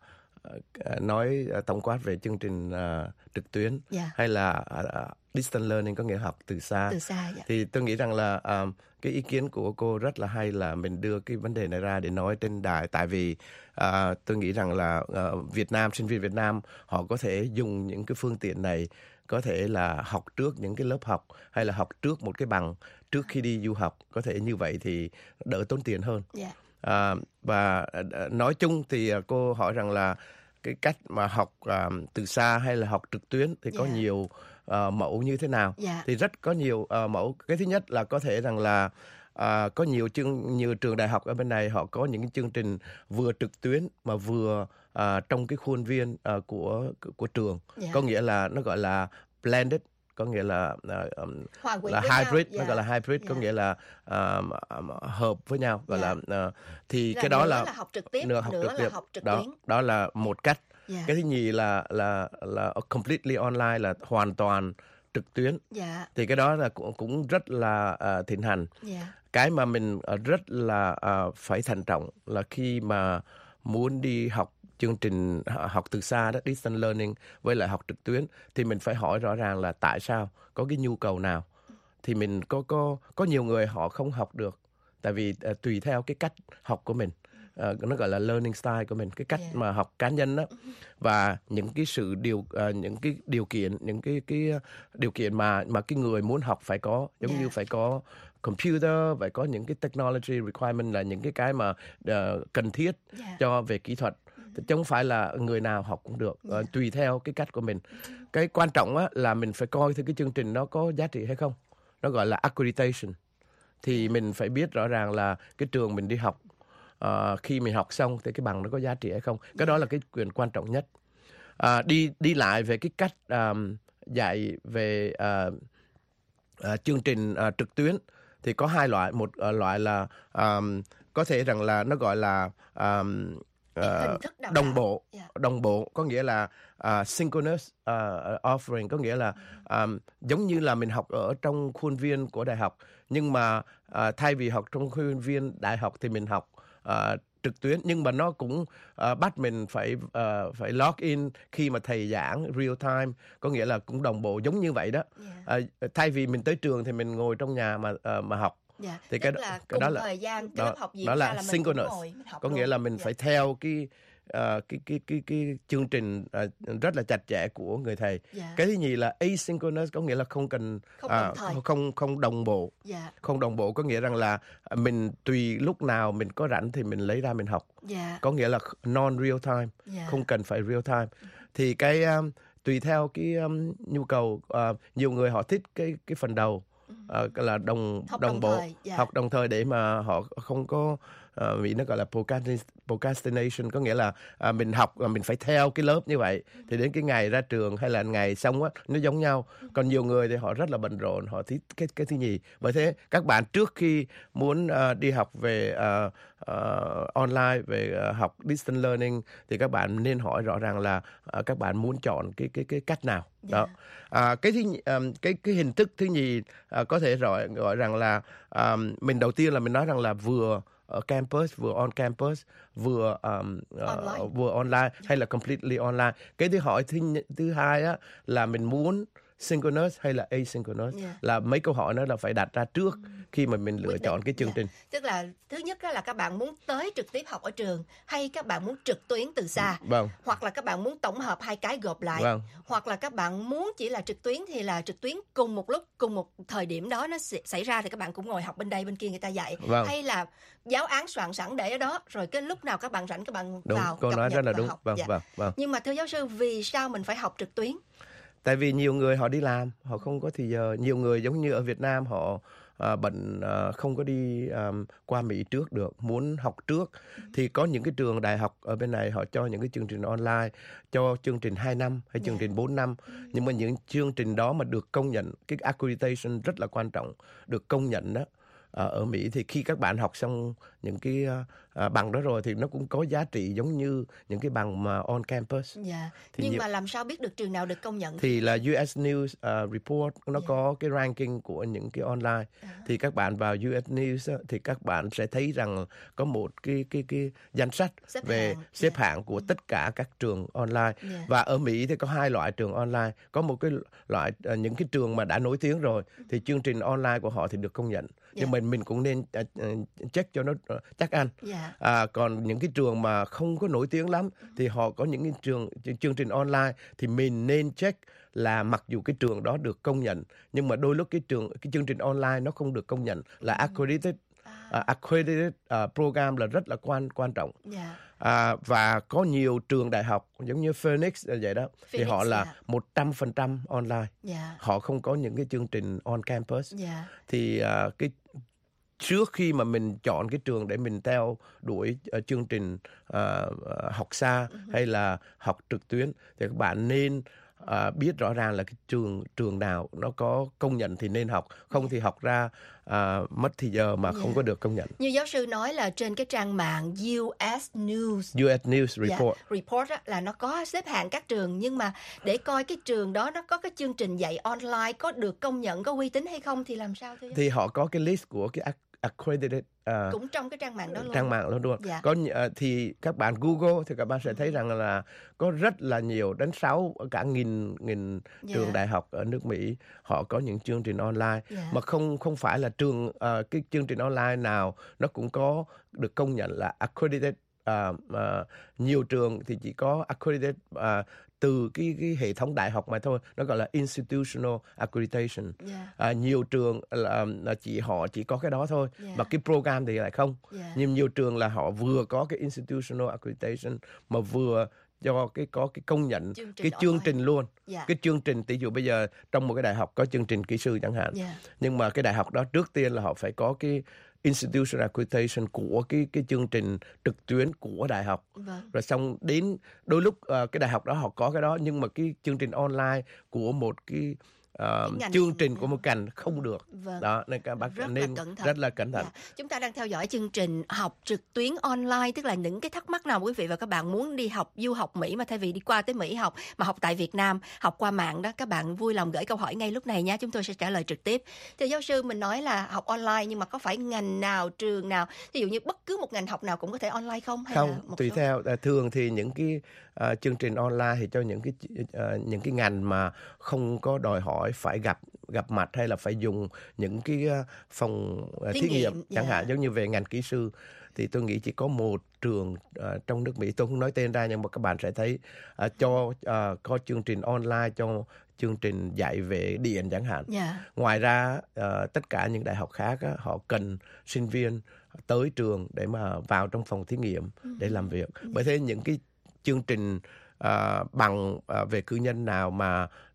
à, nói à, tổng quát về chương trình à, trực tuyến Dạ. hay là à, à, distance learning, có nghĩa học từ xa, Từ xa, dạ. thì tôi nghĩ rằng là à, cái ý kiến của cô rất là hay, là mình đưa cái vấn đề này ra để nói trên đài. Tại vì à, tôi nghĩ rằng là à, Việt Nam, sinh viên Việt Nam họ có thể dùng những cái phương tiện này, có thể là học trước những cái lớp học hay là học trước một cái bằng trước khi đi du học. Có thể như vậy thì đỡ tốn tiền hơn. Dạ. À, và à, nói chung thì à, cô hỏi rằng là cái cách mà học à, từ xa hay là học trực tuyến thì có Dạ. nhiều à, mẫu như thế nào? Dạ. Thì rất có nhiều à, mẫu. Cái thứ nhất là có thể rằng là à, có nhiều chương nhiều trường đại học ở bên này họ có những cái chương trình vừa trực tuyến mà vừa à, trong cái khuôn viên à, của của trường. Dạ. Có nghĩa là nó gọi là blended, có nghĩa là uh, um, Hòa quyện là với nhau. hybrid, Dạ. nó gọi là hybrid, có Dạ. nghĩa là um, um, hợp với nhau, gọi Dạ. là uh, thì Là cái đó nửa là là học trực tiếp, nửa học nửa trực là tiếp. học trực đó tuyến. đó là một cách. Dạ. Cái thứ nhì là là là completely online, là hoàn toàn trực tuyến. Dạ. Thì cái đó là cũng cũng rất là uh, thịnh hành. Dạ. Cái mà mình uh, rất là uh, phải thận trọng là khi mà muốn đi học chương trình h- học từ xa đó, distance learning với lại học trực tuyến, thì mình phải hỏi rõ ràng là tại sao, có cái nhu cầu nào. Thì mình có có có nhiều người họ không học được, tại vì uh, tùy theo cái cách học của mình. Uh, nó gọi là learning style của mình, cái cách Yeah. mà học cá nhân đó, và những cái sự điều uh, những cái điều kiện những cái cái điều kiện mà mà cái người muốn học phải có, giống Yeah. như phải có computer, phải có những cái technology requirement, là những cái cái mà uh, cần thiết Yeah. cho về kỹ thuật. Chứ không phải là người nào học cũng được, uh, tùy theo cái cách của mình. Cái quan trọng á, là mình phải coi thử cái chương trình nó có giá trị hay không, nó gọi là accreditation. Thì mình phải biết rõ ràng là cái trường mình đi học, uh, khi mình học xong thì cái bằng nó có giá trị hay không. Cái đó là cái quyền quan trọng nhất. Uh, đi đi lại về cái cách um, dạy về uh, uh, chương trình uh, trực tuyến thì có hai loại. Một uh, loại là um, có thể rằng là nó gọi là um, uh, đồng bộ. Đồng bộ có nghĩa là uh, synchronous uh, offering, có nghĩa là um, giống như là mình học ở trong khuôn viên của đại học, nhưng mà uh, thay vì học trong khuôn viên đại học thì mình học uh, trực tuyến, nhưng mà nó cũng uh, bắt mình phải uh, phải log in khi mà thầy giảng real time, có nghĩa là cũng đồng bộ giống như vậy đó. Yeah. Uh, thay vì mình tới trường thì mình ngồi trong nhà mà uh, mà học. Dạ. Thì Tức cái là cái đó cùng là thời gian cái đó, lớp học diễn đó ra là là mình cũng synchronous, ngồi mình học có luôn. nghĩa là mình Dạ. phải theo cái uh, cái cái cái cái chương trình uh, rất là chặt chẽ của người thầy. Dạ. Cái thứ nhì là asynchronous, có nghĩa là không cần Không đồng uh, thời. không không đồng bộ. Dạ. Không đồng bộ có nghĩa rằng là mình tùy lúc nào mình có rảnh thì mình lấy ra mình học. Dạ. Có nghĩa là non real time, Dạ. không cần phải real time. Thì cái um, tùy theo cái um, nhu cầu, uh, nhiều người họ thích cái cái phần đầu. Uh, là đồng Học đồng đồng bộ, thời, dạ. học đồng thời để mà họ không có uh, Mỹ nó gọi là procrastination, có nghĩa là uh, mình học uh, mình phải theo cái lớp như vậy thì đến cái ngày ra trường hay là ngày xong á nó giống nhau. Còn nhiều người thì họ rất là bận rộn, họ thích cái cái thứ nhì. Bởi thế các bạn trước khi muốn uh, đi học về uh, uh, online, về uh, học distance learning thì các bạn nên hỏi rõ ràng là uh, các bạn muốn chọn cái cái cái cách nào. Đó. À, cái thứ um, cái cái hình thức thứ nhì uh, có thể gọi gọi rằng là um, mình đầu tiên là mình nói rằng là vừa ở campus, vừa on campus, vừa um, uh, online. vừa online hay là completely online. Cái thứ hỏi thứ thứ hai á là mình muốn synchronous hay là asynchronous, yeah. là mấy câu hỏi đó là phải đặt ra trước khi mà mình lựa chọn cái chương yeah. trình. Tức là thứ nhất là các bạn muốn tới trực tiếp học ở trường hay các bạn muốn trực tuyến từ xa, vâng. hoặc là các bạn muốn tổng hợp hai cái gộp lại, vâng. hoặc là các bạn muốn chỉ là trực tuyến thì là trực tuyến cùng một lúc, cùng một thời điểm đó nó xảy ra thì các bạn cũng ngồi học bên đây bên kia người ta dạy, vâng. hay là giáo án soạn sẵn để ở đó rồi cái lúc nào các bạn rảnh các bạn đúng. vào Cô cập nói nhật rất là và đúng. học. Vâng, dạ. vâng, vâng. Nhưng mà thưa giáo sư, vì sao mình phải học trực tuyến? Tại vì nhiều người họ đi làm, họ không có thì giờ. Nhiều người giống như ở Việt Nam họ à, bận à, không có đi à, qua Mỹ trước được, muốn học trước. Ừ. Thì có những cái trường đại học ở bên này họ cho những cái chương trình online, cho chương trình hai năm hay chương yeah. trình bốn năm. Ừ. Nhưng mà những chương trình đó mà được công nhận, cái accreditation rất là quan trọng, được công nhận đó. À, ở Mỹ thì khi các bạn học xong những cái à, bằng đó rồi thì nó cũng có giá trị giống như những cái bằng mà on campus. Dạ. Thì nhưng nhiều... mà làm sao biết được trường nào được công nhận? Thì là u ét News uh, Report nó yeah. có cái ranking của những cái online. À. Thì các bạn vào u ét News thì các bạn sẽ thấy rằng có một cái cái cái danh sách xếp về hạng. xếp yeah. hạng của tất cả các trường online. Yeah. Và ở Mỹ thì có hai loại trường online. Có một cái loại uh, những cái trường mà đã nổi tiếng rồi thì chương trình online của họ thì được công nhận. Yeah. Nhưng mình mình cũng nên uh, check cho nó uh, chắc ăn. Yeah. À, còn những cái trường mà không có nổi tiếng lắm thì họ có những cái trường chương trình online thì mình nên check là mặc dù cái trường đó được công nhận nhưng mà đôi lúc cái trường cái chương trình online nó không được công nhận là accredited. Uh, accredited uh, program là rất là quan quan trọng. Yeah. À, và có nhiều trường đại học giống như Phoenix là vậy đó, Phoenix, thì họ là yeah. một trăm phần trăm online. Yeah. Họ không có những cái chương trình on campus. Yeah. Thì uh, cái trước khi mà mình chọn cái trường để mình theo đuổi uh, chương trình uh, uh, học xa uh-huh. hay là học trực tuyến thì các bạn nên uh, biết rõ ràng là cái trường trường nào nó có công nhận thì nên học, không thì học ra uh, mất thì giờ mà yeah. không có được công nhận. Như giáo sư nói là trên cái trang mạng u ét News u ét News Report yeah, report á, là nó có xếp hạng các trường, nhưng mà để coi cái trường đó nó có cái chương trình dạy online có được công nhận, có uy tín hay không thì làm sao thế? Thì họ có cái list của cái accredited uh, cũng trong cái trang mạng đó luôn. Trang mạng đó luôn. Dạ. Có uh, thì các bạn Google thì các bạn sẽ thấy rằng là có rất là nhiều, đến sáu cả nghìn nghìn dạ. trường đại học ở nước Mỹ họ có những chương trình online dạ. mà không không phải là trường uh, cái chương trình online nào nó cũng có được công nhận là accredited. Uh, uh, nhiều trường thì chỉ có accredited uh, từ cái, cái hệ thống đại học mà thôi, nó gọi là institutional accreditation. Yeah. À, nhiều trường là, là chỉ họ chỉ có cái đó thôi, yeah. mà cái program thì lại không. Yeah. Nhưng nhiều trường là họ vừa có cái institutional accreditation mà vừa do cái có cái công nhận chương cái chương online. trình luôn. Yeah. Cái chương trình tỷ dụ bây giờ trong một cái đại học có chương trình kỹ sư chẳng hạn, yeah. nhưng mà cái đại học đó trước tiên là họ phải có cái institutional accreditation của cái cái chương trình trực tuyến của đại học. Vâng. Rồi xong đến đôi lúc uh, cái đại học đó họ có cái đó nhưng mà cái chương trình online của một cái Uh, chương trình của một ngành không được. Vâng. Đó nên các bác rất nên là rất là cẩn thận. Dạ. Chúng ta đang theo dõi chương trình học trực tuyến online, tức là những cái thắc mắc nào quý vị và các bạn muốn đi học du học Mỹ mà thay vì đi qua tới Mỹ học mà học tại Việt Nam, học qua mạng đó, các bạn vui lòng gửi câu hỏi ngay lúc này nha, chúng tôi sẽ trả lời trực tiếp. Thì giáo sư mình nói là học online nhưng mà có phải ngành nào, trường nào, ví dụ như bất cứ một ngành học nào cũng có thể online không? Hay không, là một tùy số... theo. Thường thì những cái uh, chương trình online thì cho những cái uh, những cái ngành mà không có đòi hỏi phải gặp gặp mặt hay là phải dùng những cái phòng uh, thí nghiệm, nghiệm chẳng yeah. hạn, giống như về ngành kỹ sư thì tôi nghĩ chỉ có một trường uh, trong nước Mỹ, tôi không nói tên ra nhưng mà các bạn sẽ thấy uh, cho uh, có chương trình online cho chương trình dạy về điện chẳng hạn. Yeah. Ngoài ra uh, tất cả những đại học khác á, họ cần sinh viên tới trường để mà vào trong phòng thí nghiệm để làm việc. Bởi thế những cái chương trình uh, bằng uh, về cử nhân nào mà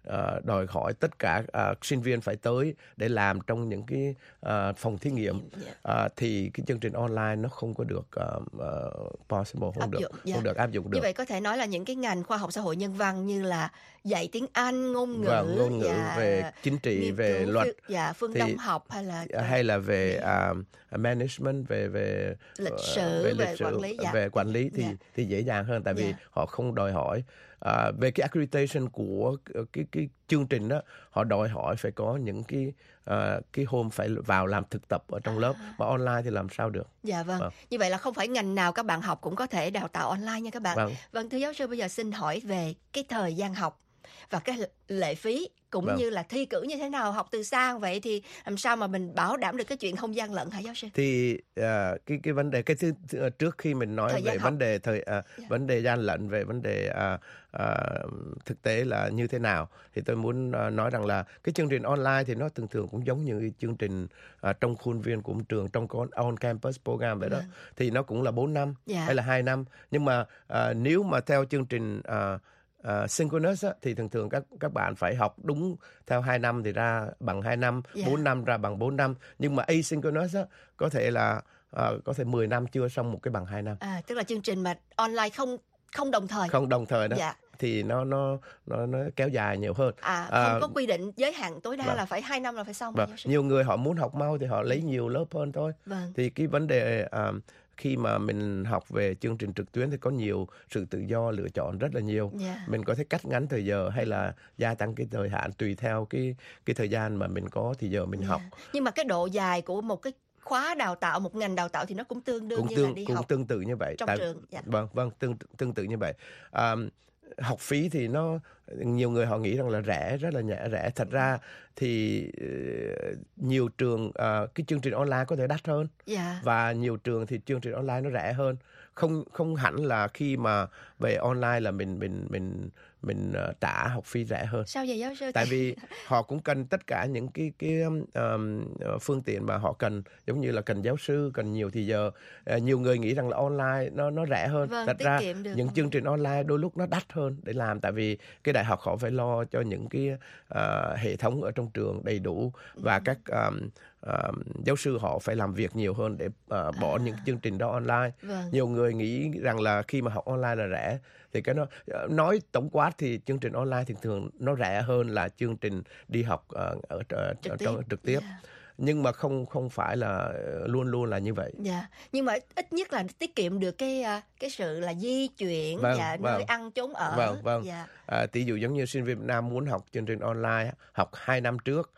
uh, đòi hỏi tất cả uh, sinh viên phải tới để làm trong những cái uh, phòng thí nghiệm, uh, thì cái chương trình online nó không có được uh, uh, possible, không áp được dụng, dạ. không được áp dụng được. Như vậy có thể nói là những cái ngành khoa học xã hội nhân văn như là dạy tiếng Anh, ngôn ngữ, Vâng, ngôn ngữ, và về chính trị, nghiên về cứu, luật, dạ, phương thì- Đông học hay là hay là về uh, management, về về lịch uh, sử, về, về lịch sử, quản lý, dạ. về quản lý thì Dạ. thì dễ dàng hơn, tại vì Dạ. họ không đòi hỏi uh, về cái accreditation của cái cái chương trình đó, họ đòi hỏi phải có những cái uh, cái hôm phải vào làm thực tập ở trong lớp, mà online thì làm sao được. Dạ vâng. Vâng. Như vậy là không phải ngành nào các bạn học cũng có thể đào tạo online nha các bạn. Vâng. Vâng, thưa giáo sư, bây giờ xin hỏi về cái thời gian học và cái lệ phí cũng Vâng. như là thi cử như thế nào, học từ xa vậy thì làm sao mà mình bảo đảm được cái chuyện không gian lận hả giáo sư? Thì uh, cái cái vấn đề cái thứ, thứ trước khi mình nói Thời gian về học. vấn đề thời uh, vấn đề gian lận, về vấn đề uh, uh, thực tế là như thế nào, thì tôi muốn uh, nói rằng là cái chương trình online thì nó thường thường cũng giống như cái chương trình uh, trong khuôn viên của một trường, trong con on campus program vậy đó, Vâng. thì nó cũng là bốn năm Dạ. hay là hai năm, nhưng mà uh, nếu mà theo chương trình uh, Uh, synchronous á, thì thường thường các các bạn phải học đúng theo hai năm thì ra bằng hai năm, Dạ. bốn năm ra bằng bốn năm, nhưng mà asynchronous á, có thể là uh, có thể mười năm chưa xong một cái bằng hai năm, À, tức là chương trình mà online không không đồng thời. không đồng thời đó, Dạ. thì nó nó nó nó kéo dài nhiều hơn. À, không À, có quy định giới hạn tối đa vâng. là phải hai năm là phải xong. hả Vâng, giáo sư? nhiều người họ muốn học mau thì họ lấy nhiều lớp hơn thôi. Vâng. Thì cái vấn đề uh, khi mà mình học về chương trình trực tuyến thì có nhiều sự tự do lựa chọn rất là nhiều. Dạ. Mình có thể cắt ngắn thời giờ hay là gia tăng cái thời hạn tùy theo cái cái thời gian mà mình có thì giờ mình Dạ. học. Nhưng mà cái độ dài của một cái khóa đào tạo, một ngành đào tạo thì nó cũng tương đương Cũng như tương là đi cũng học tương tự như vậy. trong trường. Dạ. Vâng, vâng, tương tương tự như vậy. À, học phí thì nó nhiều người họ nghĩ rằng là rẻ, rất là nhẹ rẻ. Thật ra thì uh, nhiều trường uh, cái chương trình online có thể đắt hơn, Dạ. và nhiều trường thì chương trình online nó rẻ hơn. Không không hẳn là khi mà về online là mình mình mình mình uh, trả học phí rẻ hơn. Sao vậy giáo sư? Tại vì họ cũng cần tất cả những cái cái um, phương tiện mà họ cần, giống như là cần giáo sư, cần nhiều thì giờ. Uh, nhiều người nghĩ rằng là online nó nó rẻ hơn. Vâng, Thật tiết ra kiệm được. những chương trình online đôi lúc nó đắt hơn để làm, tại vì cái đại học họ phải lo cho những cái uh, hệ thống ở trong trường đầy đủ, và các um, um, giáo sư họ phải làm việc nhiều hơn để uh, bỏ những chương trình đó online. Vâng. Nhiều người nghĩ rằng là khi mà học online là rẻ, thì cái nó nói tổng quát thì chương trình online thì thường nó rẻ hơn là chương trình đi học uh, ở, ở, Trực ở tiếp. trong trực tiếp. Dạ. Nhưng mà không không phải là luôn luôn là như vậy. Dạ, nhưng mà ít nhất là tiết kiệm được cái à, cái sự là di chuyển Vâng, và vâng. nơi ăn chốn ở. Vâng, vâng. Dạ. À, tỷ dụ giống như sinh viên Việt Nam muốn học chương trình online, học hai năm trước,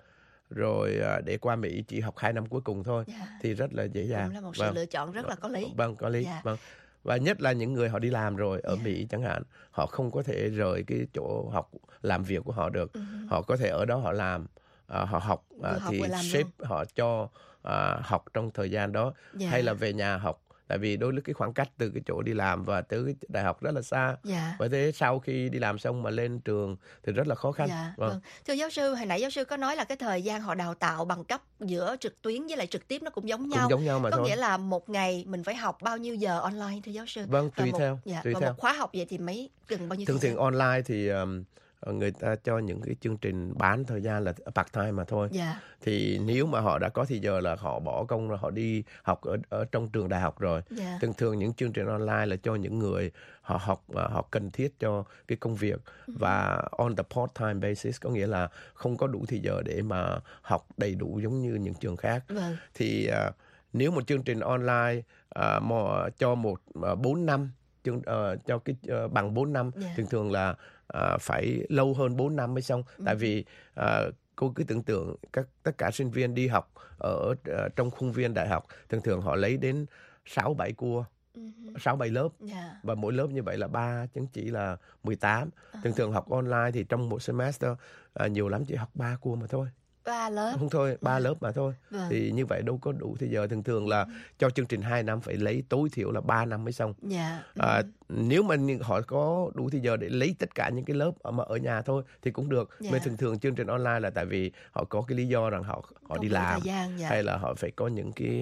rồi à, để qua Mỹ chỉ học hai năm cuối cùng thôi, Dạ. thì rất là dễ dàng. Cũng là một sự Vâng. lựa chọn rất là có lý. Vâng, có lý. Dạ. Vâng. Và nhất là những người họ đi làm rồi ở Mỹ chẳng hạn, họ không có thể rời cái chỗ học làm việc của họ được. Ừ. Họ có thể ở đó họ làm, à, họ học, à, Vừa học thì vừa làm sếp họ cho à, học trong thời gian đó, Dạ. hay là về nhà học. Tại vì đôi lúc cái khoảng cách từ cái chỗ đi làm và tới cái đại học rất là xa. Dạ. Bởi thế sau khi đi làm xong mà lên trường thì rất là khó khăn. Dạ, Vâng. vâng. Thưa giáo sư, hồi nãy giáo sư có nói là cái thời gian họ đào tạo bằng cấp giữa trực tuyến với lại trực tiếp nó cũng giống nhau. Cũng giống nhau mà có thôi. nghĩa là một ngày mình phải học bao nhiêu giờ online thưa giáo sư? Vâng, Và tùy một, theo, Dạ, tùy và theo. một khóa học vậy thì mấy gần bao nhiêu Thường thời thường gian? online thì um, người ta cho những cái chương trình bán thời gian là part time mà thôi. Dạ. Thì nếu mà họ đã có thì giờ là họ bỏ công là họ đi học ở ở trong trường đại học rồi. Dạ. Thường thường những chương trình online là cho những người họ học uh, họ cần thiết cho cái công việc, và on the part time basis, có nghĩa là không có đủ thì giờ để mà học đầy đủ giống như những trường khác. Vâng. Thì uh, nếu một chương trình online uh, mà cho một uh, bốn năm chương uh, cho cái uh, bằng bốn năm, Dạ. thường thường là uh, phải lâu hơn bốn năm mới xong. Ừ. Tại vì uh, cô cứ tưởng tượng các tất cả sinh viên đi học ở uh, trong khuôn viên đại học, thường thường họ lấy đến sáu bảy cua, sáu bảy lớp, Dạ. và mỗi lớp như vậy là ba chứng chỉ là mười tám. Thường thường học online thì trong một semester uh, nhiều lắm chỉ học ba cua mà thôi. Ba lớp. Không thôi, ba lớp mà thôi. Vâng. Thì như vậy đâu có đủ thì giờ. Thường thường là cho chương trình hai năm phải lấy tối thiểu là ba năm mới xong. Dạ. À, nếu mà họ có đủ thì giờ để lấy tất cả những cái lớp ở mà ở nhà thôi thì cũng được. Dạ. Nhưng thường thường chương trình online là tại vì họ có cái lý do rằng họ họ Không đi đủ làm, thời gian, dạ. hay là họ phải có những cái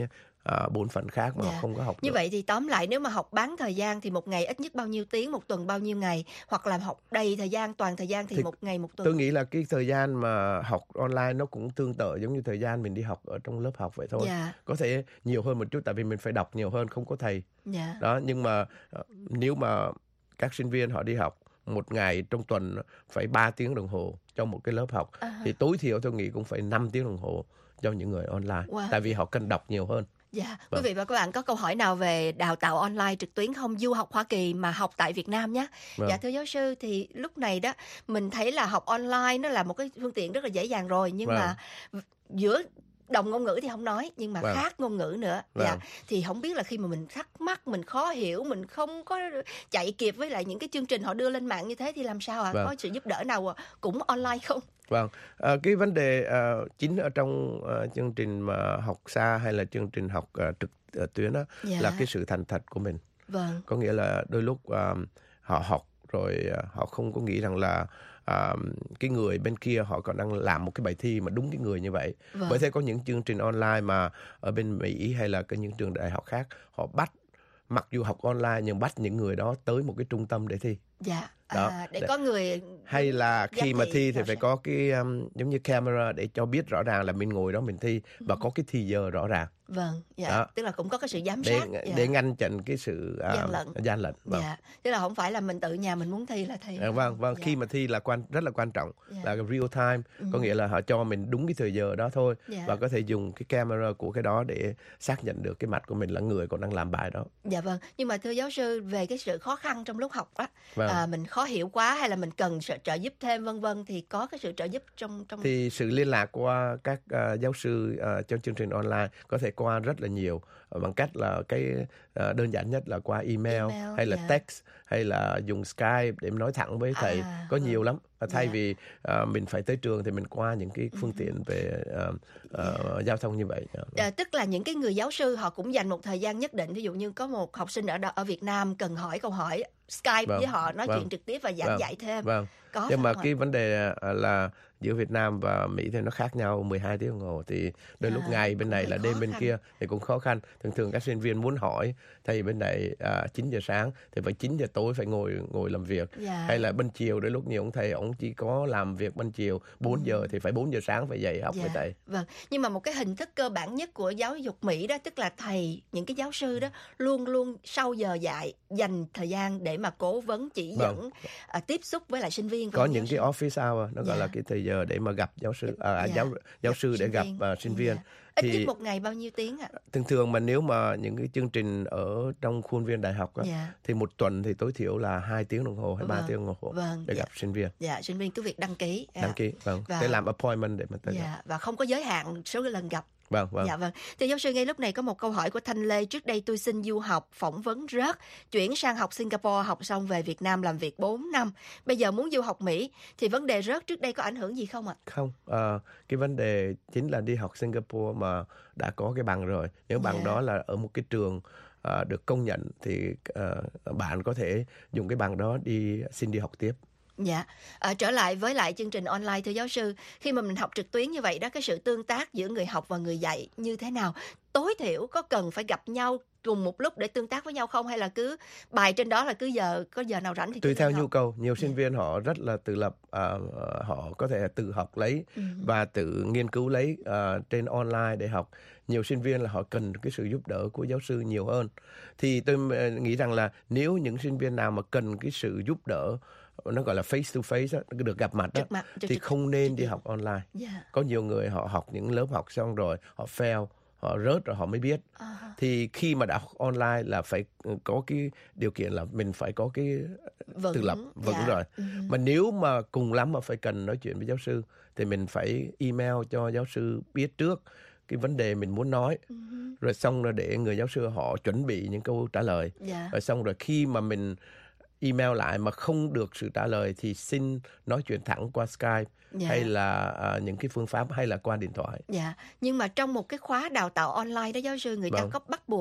uh, bổn phận khác mà Dạ. họ không có học Như được. vậy thì tóm lại, nếu mà học bán thời gian thì một ngày ít nhất bao nhiêu tiếng, một tuần bao nhiêu ngày, hoặc là học đầy thời gian, toàn thời gian thì, Thì một ngày một tuần. Tôi nghĩ là cái thời gian mà học online nó cũng tương tự giống như thời gian mình đi học ở trong lớp học vậy thôi. Dạ. Có thể nhiều hơn một chút tại vì mình phải đọc nhiều hơn, không có thầy. Dạ. Đó, nhưng mà uh, nếu mà các sinh viên họ đi học một ngày trong tuần phải ba tiếng đồng hồ trong một cái lớp học, À. thì tối thiểu tôi nghĩ cũng phải năm tiếng đồng hồ cho những người online. Wow. Tại vì họ cần đọc nhiều hơn. Dạ, Vâng. quý vị và các bạn có câu hỏi nào về đào tạo online trực tuyến không? Du học Hoa Kỳ mà học tại Việt Nam nhé. Vâng. Dạ thưa giáo sư, thì lúc này đó mình thấy là học online nó là một cái phương tiện rất là dễ dàng rồi, nhưng Vâng. mà giữa đồng ngôn ngữ thì không nói, nhưng mà Vâng. khác ngôn ngữ nữa. Vâng. Dạ, thì không biết là khi mà mình thắc mắc, mình khó hiểu, mình không có chạy kịp với lại những cái chương trình họ đưa lên mạng như thế thì làm sao ạ? Vâng. Có sự giúp đỡ nào cũng online không? Vâng, à, cái vấn đề à, chính ở trong à, chương trình mà học xa hay là chương trình học à, trực à, tuyến đó Dạ. là cái sự thành thật của mình. Vâng. Có nghĩa là đôi lúc à, họ học rồi à, họ không có nghĩ rằng là à, cái người bên kia họ còn đang làm một cái bài thi mà đúng cái người như vậy. Vâng. Bởi thế có những chương trình online mà ở bên Mỹ hay là cái những trường đại học khác họ bắt, mặc dù học online nhưng bắt những người đó tới một cái trung tâm để thi. Dạ. Đó. À, để có người Hay là khi giám mà thị thi thì rõ phải ràng. có cái um, giống như camera để cho biết rõ ràng là mình ngồi đó mình thi và có cái thì giờ rõ ràng Vâng, dạ, Đó. tức là cũng có cái sự giám để sát. Dạ. để ngăn chặn cái sự uh, Gian lận. gian lận. Vâng. Dạ, tức là không phải là mình tự nhà mình muốn thi là thi. À, vâng, vâng. Dạ. Khi mà thi là quan rất là quan trọng, Dạ. là cái real time, Ừ. có nghĩa là họ cho mình đúng cái thời giờ đó thôi, Dạ. và có thể dùng cái camera của cái đó để xác nhận được cái mặt của mình là người còn đang làm bài đó. Dạ vâng, nhưng mà thưa giáo sư, về cái sự khó khăn trong lúc học á, Vâng. à, mình khó hiểu quá hay là mình cần sự trợ giúp thêm vân vân, thì có cái sự trợ giúp trong trong Thì sự liên lạc qua các uh, giáo sư uh, trong chương trình online có thể qua rất là nhiều, uh, bằng cách là cái uh, đơn giản nhất là qua email, Email, hay là dạ. text, hay là dùng Skype để nói thẳng với thầy. À, Có nhiều lắm. Uh, thay Dạ. vì uh, mình phải tới trường thì mình qua những cái phương tiện về uh, uh, giao thông như vậy. À, tức là những cái người giáo sư họ cũng dành một thời gian nhất định, ví dụ như có một học sinh ở đó, ở Việt Nam cần hỏi câu hỏi, Skype Vâng, với họ nói vâng, chuyện trực tiếp và giảng vâng, dạy thêm. Vâng. Có Nhưng mà phải cái không ạ? vấn đề uh, là giữa Việt Nam và Mỹ thì nó khác nhau mười hai tiếng đồng hồ, thì đôi lúc À, ngày bên cũng này hơi là khó đêm bên khăn. kia thì cũng khó khăn. Thường thường các sinh viên muốn hỏi thầy bên này uh, chín giờ sáng thì phải chín giờ tối phải ngồi ngồi làm việc. Dạ. Hay là bên chiều đôi lúc nhiều ông thầy ông chỉ có làm việc bên chiều bốn giờ thì phải bốn giờ sáng phải dậy học Dạ. với thầy. Vâng, nhưng mà một cái hình thức cơ bản nhất của giáo dục Mỹ đó, tức là thầy, những cái giáo sư đó luôn luôn sau giờ dạy dành thời gian để mà cố vấn, chỉ Vâng. dẫn, à, tiếp xúc với lại sinh viên. Có Còn những giáo cái sư- office hour, nó gọi Dạ. là cái thời giờ để mà gặp giáo sư, à, Dạ. giáo giáo Gặp sư để sinh gặp viên. uh, sinh viên. Dạ. Ít Thì nhất một ngày bao nhiêu tiếng ạ? thường thường mà nếu mà những cái chương trình ở trong khuôn viên đại học á, Dạ. thì một tuần thì tối thiểu là hai tiếng đồng hồ hay ba Vâng, tiếng đồng hồ vâng, để dạ. gặp sinh viên. Dạ, sinh viên cứ việc đăng ký. À, Đăng ký, vâng, Và- để làm appointment để mà tới gặp. Dạ, và không có giới hạn số lần gặp. Vâng, vâng. Dạ vâng. Thưa giáo sư, ngay lúc này có một câu hỏi của Thanh Lê. Trước đây tôi xin du học, phỏng vấn rớt, chuyển sang học Singapore, học xong về Việt Nam làm việc bốn năm. Bây giờ muốn du học Mỹ, thì vấn đề rớt trước đây có ảnh hưởng gì không ạ? Không, ờ, cái vấn đề chính là đi học Singapore mà đã có cái bằng rồi. Nếu bằng Dạ. đó là ở một cái trường ờ, được công nhận thì ờ, bạn có thể dùng cái bằng đó đi xin đi học tiếp. Dạ, à, trở lại với lại chương trình online, thưa giáo sư, khi mà mình học trực tuyến như vậy đó, cái sự tương tác giữa người học và người dạy như thế nào? Tối thiểu có cần phải gặp nhau cùng một lúc để tương tác với nhau không, hay là cứ bài trên đó là cứ giờ có giờ nào rảnh thì Tùy cứ theo học? nhu cầu, nhiều sinh viên họ rất là tự lập, ờ, họ có thể tự học lấy Ừ. và tự nghiên cứu lấy ờ, trên online để học. Nhiều sinh viên là họ cần cái sự giúp đỡ của giáo sư nhiều hơn. Thì tôi ờ, nghĩ rằng là nếu những sinh viên nào mà cần cái sự giúp đỡ, nó gọi là face to face đó, được gặp mặt đó, Trực mặt, trực- thì trực- không nên đi học online. Dạ. Có nhiều người họ học những lớp học xong rồi họ fail, họ rớt rồi họ mới biết. À. Thì khi mà đã học online là phải có cái điều kiện là mình phải có cái Vững, tự lập vững dạ. rồi. Ừ. Mà nếu mà cùng lắm mà phải cần nói chuyện với giáo sư thì mình phải email cho giáo sư biết trước cái vấn đề mình muốn nói, Ừ. rồi xong rồi để người giáo sư họ chuẩn bị những câu trả lời. Dạ. Rồi xong rồi khi mà mình email lại mà không được sự trả lời thì xin nói chuyện thẳng qua Skype, Dạ. hay là à, những cái phương pháp hay là qua điện thoại. Dạ, nhưng mà trong một cái khóa đào tạo online đó giáo sư, người ta Vâng. có bắt buộc ít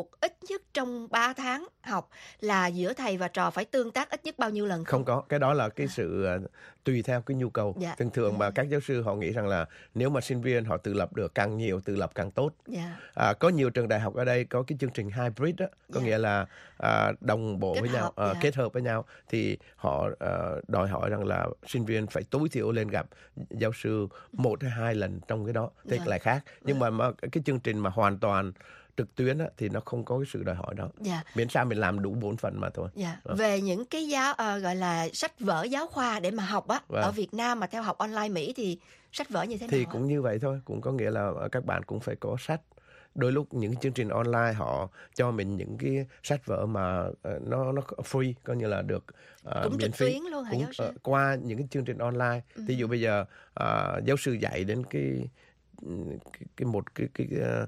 nhất trong ba tháng học là giữa thầy và trò phải tương tác ít nhất bao nhiêu lần? Không có, cái đó là cái sự uh, tùy theo cái nhu cầu. Dạ. Thường thường mà các giáo sư họ nghĩ rằng là nếu mà sinh viên họ tự lập được, càng nhiều tự lập càng tốt. Dạ. À, có nhiều trường đại học ở đây có cái chương trình hybrid đó, có Dạ. nghĩa là à, đồng bộ Kết với nhau, hợp, à, dạ. kết hợp với nhau, thì họ à, đòi hỏi rằng là sinh viên phải tối thiểu lên gặp giáo sư một hay hai lần trong cái đó, thế Vâng. lại khác. Nhưng mà, mà cái chương trình mà hoàn toàn trực tuyến á, thì nó không có cái sự đòi hỏi đó. Dạ. Miễn sao mình làm đủ bổn phận mà thôi. Dạ. Vâng. Về những cái giáo ờ, gọi là sách vở giáo khoa để mà học á, Vâng. ở Việt Nam mà theo học online Mỹ thì sách vở như thế Thì nào? cũng như vậy thôi, cũng có nghĩa là các bạn cũng phải có sách. Đôi lúc những cái chương trình online họ cho mình những cái sách vở mà uh, nó nó free, coi như là được uh, Cũng miễn trực phí, tuyến luôn hả cũng giáo sư? uh, qua những cái chương trình online. Ừ. Ví dụ bây giờ uh, giáo sư dạy đến cái cái, cái một cái cái uh,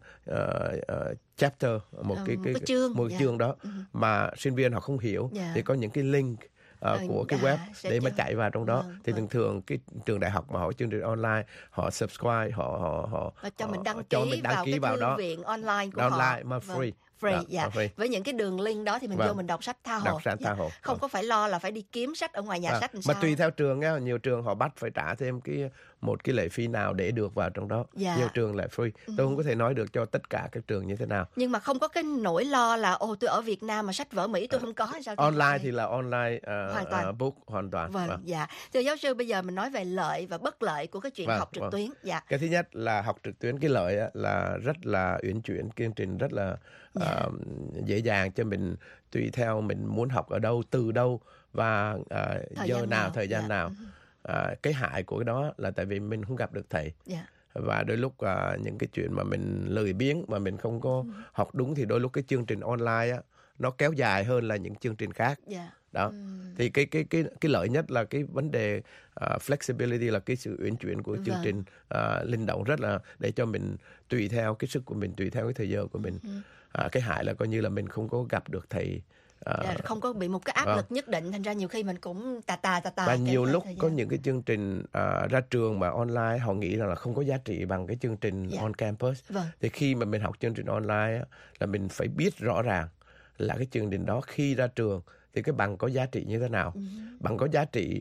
uh, chapter, một Ờ, cái một cái, cái chương, một dạ. chương đó Ừ. mà sinh viên họ không hiểu, Dạ. thì có những cái link uh, Ờ, của cái à, web sẽ để mà cho- chạy vào trong đó. Vâng, Thì vâng. thường thường cái trường đại học mà họ chương trình online, họ subscribe, họ họ họ Và cho mình đăng ký, cho mình đăng vào ký cái vào thư đó. viện online của Online họ. mà Vâng. free. Free, Dạ, dạ. mà free. Với những cái đường link đó thì mình Vâng. vô mình đọc sách tha hồ. Đọc sách Dạ. tha hồ. Không Vâng. có phải lo là phải đi kiếm sách ở ngoài nhà À, sách làm mà sao. tùy theo trường á, nhiều trường họ bắt phải trả thêm cái một cái lệ phí nào để được vào trong đó. Dạ. Nhiều trường lại free. Ừ. Tôi không có thể nói được cho tất cả các trường như thế nào. Nhưng mà không có cái nỗi lo là ồ tôi ở Việt Nam mà sách vở Mỹ tôi không có hay sao? Online thì là online uh, Hoàn toàn. uh, book hoàn toàn. Vâng, Vâng. dạ. Thưa giáo sư, bây giờ mình nói về lợi và bất lợi của cái chuyện Vâng, học trực vâng. tuyến. Dạ. Cái thứ nhất là học trực tuyến, cái lợi á, là rất là uyển chuyển, chương trình rất là Dạ. uh, dễ dàng cho mình, tùy theo mình muốn học ở đâu, từ đâu và uh, Thời giờ gian nào, nào, thời gian dạ. nào. Uh, cái hại của cái đó là tại vì mình không gặp được thầy. Dạ. Và đôi lúc uh, những cái chuyện mà mình lười biếng mà mình không có học đúng, thì đôi lúc cái chương trình online á, nó kéo dài hơn là những chương trình khác. Dạ. Đó. Thì cái cái cái cái lợi nhất là cái vấn đề uh, flexibility, là cái sự uyển chuyển của chương Vâng. trình, uh, linh động rất là để cho mình tùy theo cái sức của mình, tùy theo cái thời giờ của mình. Uh, cái hại là coi như là mình không có gặp được thầy. Uh, Dạ, không có bị một cái áp vâng. lực nhất định, thành ra nhiều khi mình cũng tà tà tà tà. Và kéo nhiều dài lúc thời có gian. những cái chương trình uh, ra trường mà online họ nghĩ rằng là không có giá trị bằng cái chương trình Dạ. on campus. Vâng. Thì khi mà mình học chương trình online á, là mình phải biết rõ ràng là cái chương trình đó khi ra trường thì cái bằng có giá trị như thế nào. Ừ. Bằng có giá trị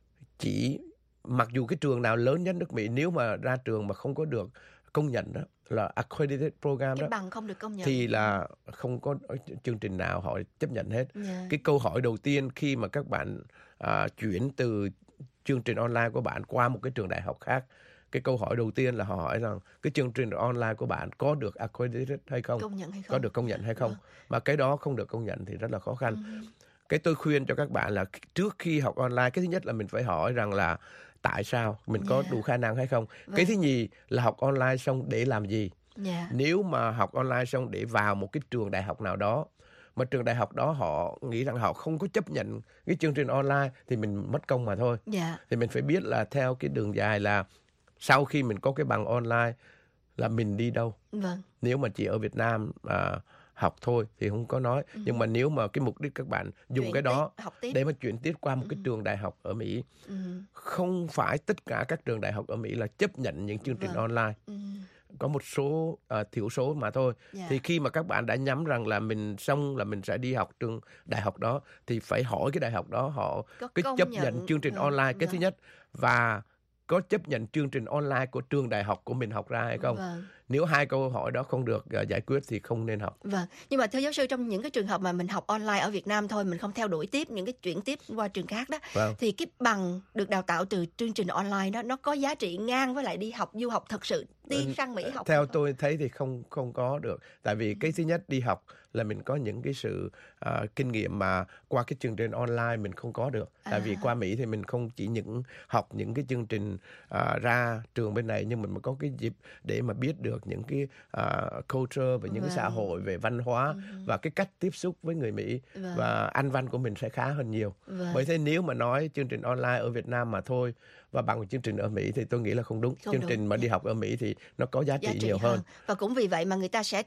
chỉ mặc dù cái trường nào lớn nhất nước Mỹ, nếu mà ra trường mà không có được công nhận đó, là accredited program Cái đó, bằng không được công nhận. thì là không có chương trình nào họ chấp nhận hết. Dạ. Cái câu hỏi đầu tiên khi mà các bạn à, chuyển từ chương trình online của bạn qua một cái trường đại học khác, cái câu hỏi đầu tiên là họ hỏi rằng cái chương trình online của bạn có được accredited hay không, Công nhận hay không? có được công nhận hay không. Vâng. Mà cái đó không được công nhận thì rất là khó khăn. Ừ. Cái tôi khuyên cho các bạn là trước khi học online, cái thứ nhất là mình phải hỏi rằng là tại sao, mình có Dạ. đủ khả năng hay không. Vâng. Cái thứ nhì là học online xong để làm gì. Dạ. Nếu mà học online xong để vào một cái trường đại học nào đó, mà trường đại học đó họ nghĩ rằng họ không có chấp nhận cái chương trình online, thì mình mất công mà thôi. Dạ. Thì mình phải biết là theo cái đường dài là sau khi mình có cái bằng online là mình đi đâu. Vâng. Nếu mà chỉ ở Việt Nam à, học thôi thì không có nói. Ừ. Nhưng mà nếu mà cái mục đích các bạn dùng Chuyển cái đó tiếp, học tiếp. để mà chuyển tiếp qua một cái trường đại học ở Mỹ, Ừ. không phải tất cả các trường đại học ở Mỹ là chấp nhận những chương trình Vâng. online. Ừ. Có một số à, thiểu số mà thôi. Dạ. Thì khi mà các bạn đã nhắm rằng là mình xong là mình sẽ đi học trường đại học đó, thì phải hỏi cái đại học đó họ Có cái công chấp nhận- nhận chương trình vâng, online, cái thứ vâng. nhất, và có chấp nhận chương trình online của trường đại học của mình học ra hay không. Vâng. Nếu hai câu hỏi đó không được uh, giải quyết thì không nên học. Vâng, nhưng mà thưa giáo sư, trong những cái trường hợp mà mình học online ở Việt Nam thôi, mình không theo đuổi tiếp những cái chuyển tiếp qua trường khác đó, Vâng. thì cái bằng được đào tạo từ chương trình online đó nó có giá trị ngang với lại đi học du học thật sự đi Ừ, sang Mỹ học. Theo tôi thấy thì không không có được. Tại vì cái thứ nhất, đi học là mình có những cái sự uh, kinh nghiệm mà qua cái chương trình online mình không có được. Tại vì À. qua Mỹ thì mình không chỉ những học những cái chương trình uh, ra trường bên này, nhưng mình mới có cái dịp để mà biết được những cái uh, culture về những cái xã Vâng. hội, về văn hóa Ừ. và cái cách tiếp xúc với người Mỹ. Vâng. Và Anh văn của mình sẽ khá hơn nhiều. Vâng. Bởi thế nếu mà nói chương trình online ở Việt Nam mà thôi và bằng một chương trình ở Mỹ thì tôi nghĩ là không đúng. Không chương đúng, trình mà dạ. đi học ở Mỹ thì nó có giá trị, Giá trị nhiều hơn. Và cũng vì vậy mà người ta sẽ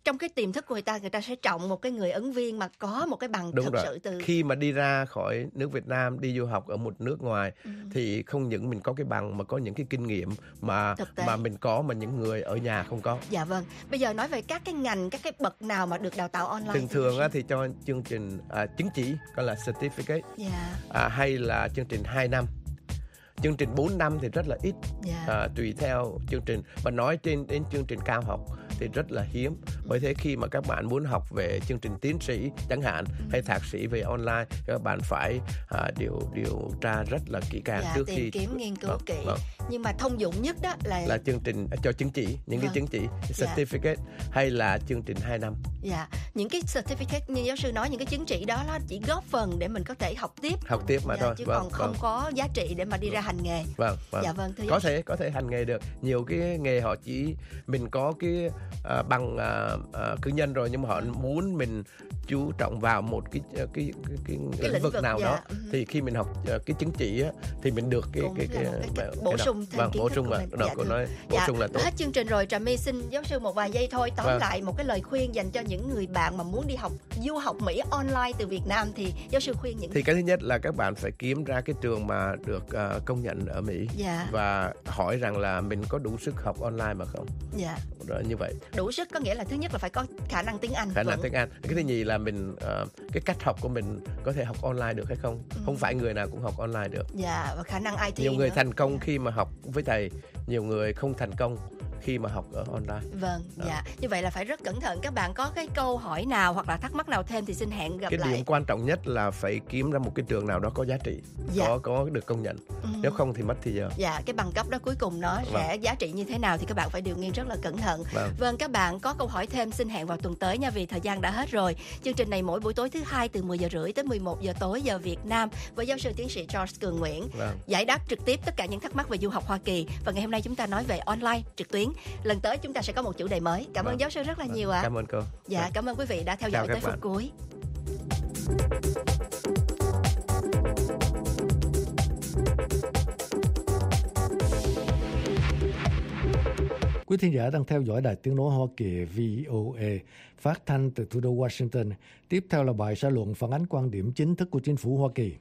trong cái tiềm thức của người ta, người ta sẽ trọng một cái người ứng viên mà có một cái bằng Đúng thực rồi. sự từ Khi mà đi ra khỏi nước Việt Nam đi du học ở một nước ngoài ừ. thì không những mình có cái bằng mà có những cái kinh nghiệm mà Thực tế. mà mình có mà những người ở nhà không có. Dạ vâng. Bây giờ nói về các cái ngành, các cái bậc nào mà được đào tạo online. Thường thường á, thì cho chương trình à, chứng chỉ gọi là certificate, Dạ. à, hay là chương trình hai năm. Chương trình bốn năm thì rất là ít, Dạ. à, tùy theo chương trình. Và nói trên đến chương trình cao học thì rất là hiếm. Bởi thế khi mà các bạn muốn học về chương trình tiến sĩ chẳng hạn, Ừ. hay thạc sĩ về online, các bạn phải à, điều điều tra rất là kỹ càng Dạ, trước tìm khi kiếm nghiên cứu Vâng, kỹ. vâng. Nhưng mà thông dụng nhất đó là là chương trình cho chứng chỉ, những Vâng. cái chứng chỉ Dạ. certificate hay là chương trình hai năm. Dạ, những cái certificate như giáo sư nói, những cái chứng chỉ đó nó chỉ góp phần để mình có thể học tiếp. Học tiếp mà Dạ, thôi. chứ Vâng, còn không vâng. có giá trị để mà đi ra hành nghề. Vâng, vâng. Dạ vâng, thưa có giáo sư. thể có thể hành nghề được. Nhiều cái nghề họ chỉ mình có cái à, bằng à, à, cử nhân rồi, nhưng mà họ muốn mình chú trọng vào một cái cái cái, cái, cái lĩnh lĩnh vực vực, nào dạ, đó, ừ. thì khi mình học à, cái chứng chỉ á, thì mình được cái Cũng cái là cái, một cái cái, cách bổ cái đó. sung thêm Vâng, kiến bổ thức sung của mà mình. đó Dạ, cô thưa. nói bổ Dạ, sung là tốt. hết chương trình rồi, Trà My xin giáo sư một vài giây thôi tóm Vâng. lại một cái lời khuyên dành cho những người bạn mà muốn đi học du học Mỹ online từ Việt Nam, thì giáo sư khuyên những Thì cái thứ nhất là các bạn phải kiếm ra cái trường mà được à, công nhận ở Mỹ, Dạ. và hỏi rằng là mình có đủ sức học online mà không. Dạ. Rồi như vậy. Đủ sức có nghĩa là thứ nhất là phải có khả năng tiếng Anh. Khả năng vững. tiếng Anh. Cái thứ nhì là mình uh, cái cách học của mình có thể học online được hay không? Ừ. Không phải người nào cũng học online được. Dạ, và khả năng i tê Nhiều người nữa. thành công khi mà học với thầy, nhiều người không thành công khi mà học ở online. Vâng, dạ. Như vậy là phải rất cẩn thận. Các bạn có cái câu hỏi nào hoặc là thắc mắc nào thêm thì xin hẹn gặp Cái lại. điểm quan trọng nhất là phải kiếm ra một cái trường nào đó có giá trị, Dạ. có có được công nhận. Ừ. Nếu không thì mất thì giờ. Dạ, cái bằng cấp đó cuối cùng nó Vâng. sẽ giá trị như thế nào thì các bạn phải điều nghiên rất là cẩn thận. Vâng. Vâng, các bạn có câu hỏi thêm xin hẹn vào tuần tới nha, vì thời gian đã hết rồi. Chương trình này mỗi buổi tối thứ hai từ mười giờ rưỡi tới mười một giờ tối giờ Việt Nam với giáo sư tiến sĩ Charles Cường Nguyễn. Vâng. Giải đáp trực tiếp tất cả những thắc mắc về du học Hoa Kỳ. Và ngày hôm nay chúng ta nói về online, trực tuyến. Lần tới chúng ta sẽ có một chủ đề mới. Cảm Vâng. ơn giáo sư rất là nhiều ạ. Cảm ơn cô. Dạ, cảm ơn quý vị đã theo Chào dõi các tới phút bạn. cuối. Quý thính giả đang theo dõi Đài Tiếng nói Hoa Kỳ vê o a phát thanh từ thủ đô Washington. Tiếp theo là bài xã luận phản ánh quan điểm chính thức của chính phủ Hoa Kỳ.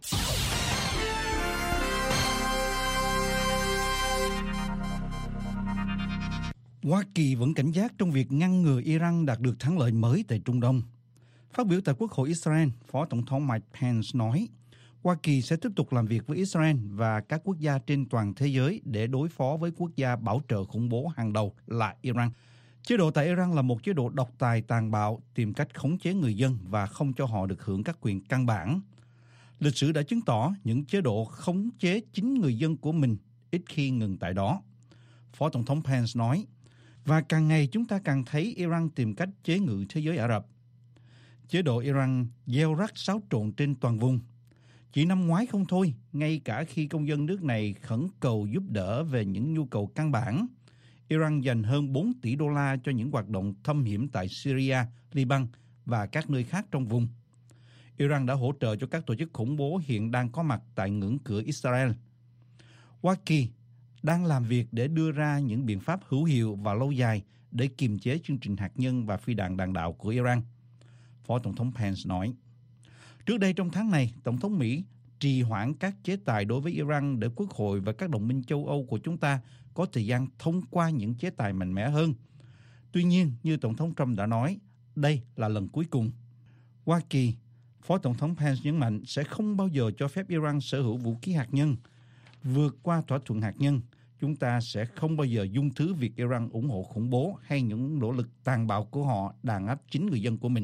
Hoa Kỳ vẫn cảnh giác trong việc ngăn ngừa Iran đạt được thắng lợi mới tại Trung Đông. Phát biểu tại Quốc hội Israel, Phó Tổng thống Mike Pence nói, Hoa Kỳ sẽ tiếp tục làm việc với Israel và các quốc gia trên toàn thế giới để đối phó với quốc gia bảo trợ khủng bố hàng đầu là Iran. Chế độ tại Iran là một chế độ độc tài tàn bạo, tìm cách khống chế người dân và không cho họ được hưởng các quyền căn bản. Lịch sử đã chứng tỏ những chế độ khống chế chính người dân của mình ít khi ngừng tại đó. Phó Tổng thống Pence nói, và càng ngày chúng ta càng thấy Iran tìm cách chế ngự thế giới Ả Rập. Chế độ Iran gieo rắc xáo trộn trên toàn vùng. Chỉ năm ngoái không thôi, ngay cả khi công dân nước này khẩn cầu giúp đỡ về những nhu cầu căn bản, Iran dành hơn bốn tỷ đô la cho những hoạt động thâm hiểm tại Syria, Liban và các nơi khác trong vùng. Iran đã hỗ trợ cho các tổ chức khủng bố hiện đang có mặt tại ngưỡng cửa Israel. Hoa Kỳ đang làm việc để đưa ra những biện pháp hữu hiệu và lâu dài để kiềm chế chương trình hạt nhân và phi đạn đạn đạo của Iran. Phó Tổng thống Pence nói. Trước đây trong tháng này, Tổng thống Mỹ trì hoãn các chế tài đối với Iran để Quốc hội và các đồng minh châu Âu của chúng ta có thời gian thông qua những chế tài mạnh mẽ hơn. Tuy nhiên, như Tổng thống Trump đã nói, đây là lần cuối cùng. Hoa Kỳ, Phó Tổng thống Pence nhấn mạnh sẽ không bao giờ cho phép Iran sở hữu vũ khí hạt nhân. Vượt qua thỏa thuận hạt nhân, chúng ta sẽ không bao giờ dung thứ việc Iran ủng hộ khủng bố hay những nỗ lực tàn bạo của họ đàn áp chính người dân của mình.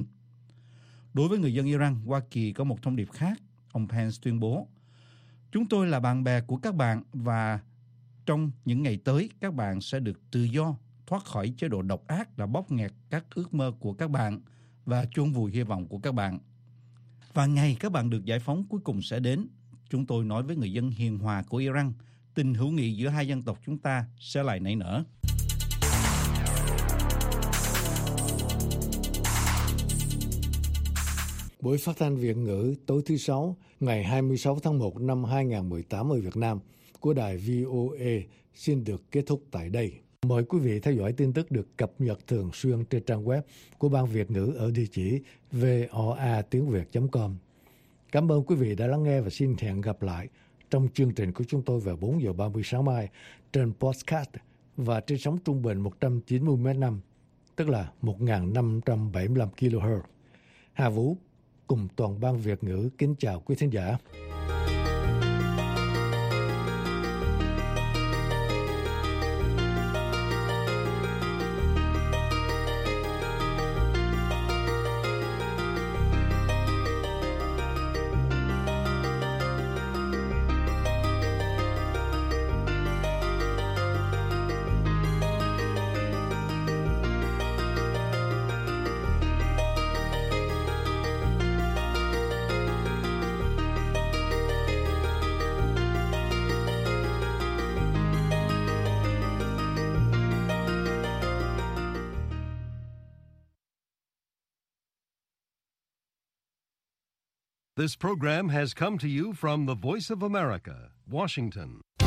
Đối với người dân Iran, Hoa Kỳ có một thông điệp khác. Ông Pence tuyên bố, chúng tôi là bạn bè của các bạn và trong những ngày tới, các bạn sẽ được tự do thoát khỏi chế độ độc ác đã bóp nghẹt các ước mơ của các bạn và chôn vùi hy vọng của các bạn. Và ngày các bạn được giải phóng cuối cùng sẽ đến. Chúng tôi nói với người dân hiền hòa của Iran, tình hữu nghị giữa hai dân tộc chúng ta sẽ lại nảy nở. Buổi phát thanh Việt ngữ tối thứ Sáu, ngày hai mươi sáu tháng một năm hai nghìn không trăm mười tám ở Việt Nam của đài vê o a xin được kết thúc tại đây. Mời quý vị theo dõi tin tức được cập nhật thường xuyên trên trang web của Ban Việt ngữ ở địa chỉ voa tiếng việt chấm com. Cảm ơn quý vị đã lắng nghe và xin hẹn gặp lại trong chương trình của chúng tôi vào bốn giờ ba mươi sáng mai trên podcast và trên sóng trung bình một trăm chín mươi mét năm, tức là một nghìn năm trăm bảy mươi lăm ki lô héc. Hà Vũ cùng toàn ban Việt ngữ kính chào quý thính giả. This program has come to you from the Voice of America, Washington.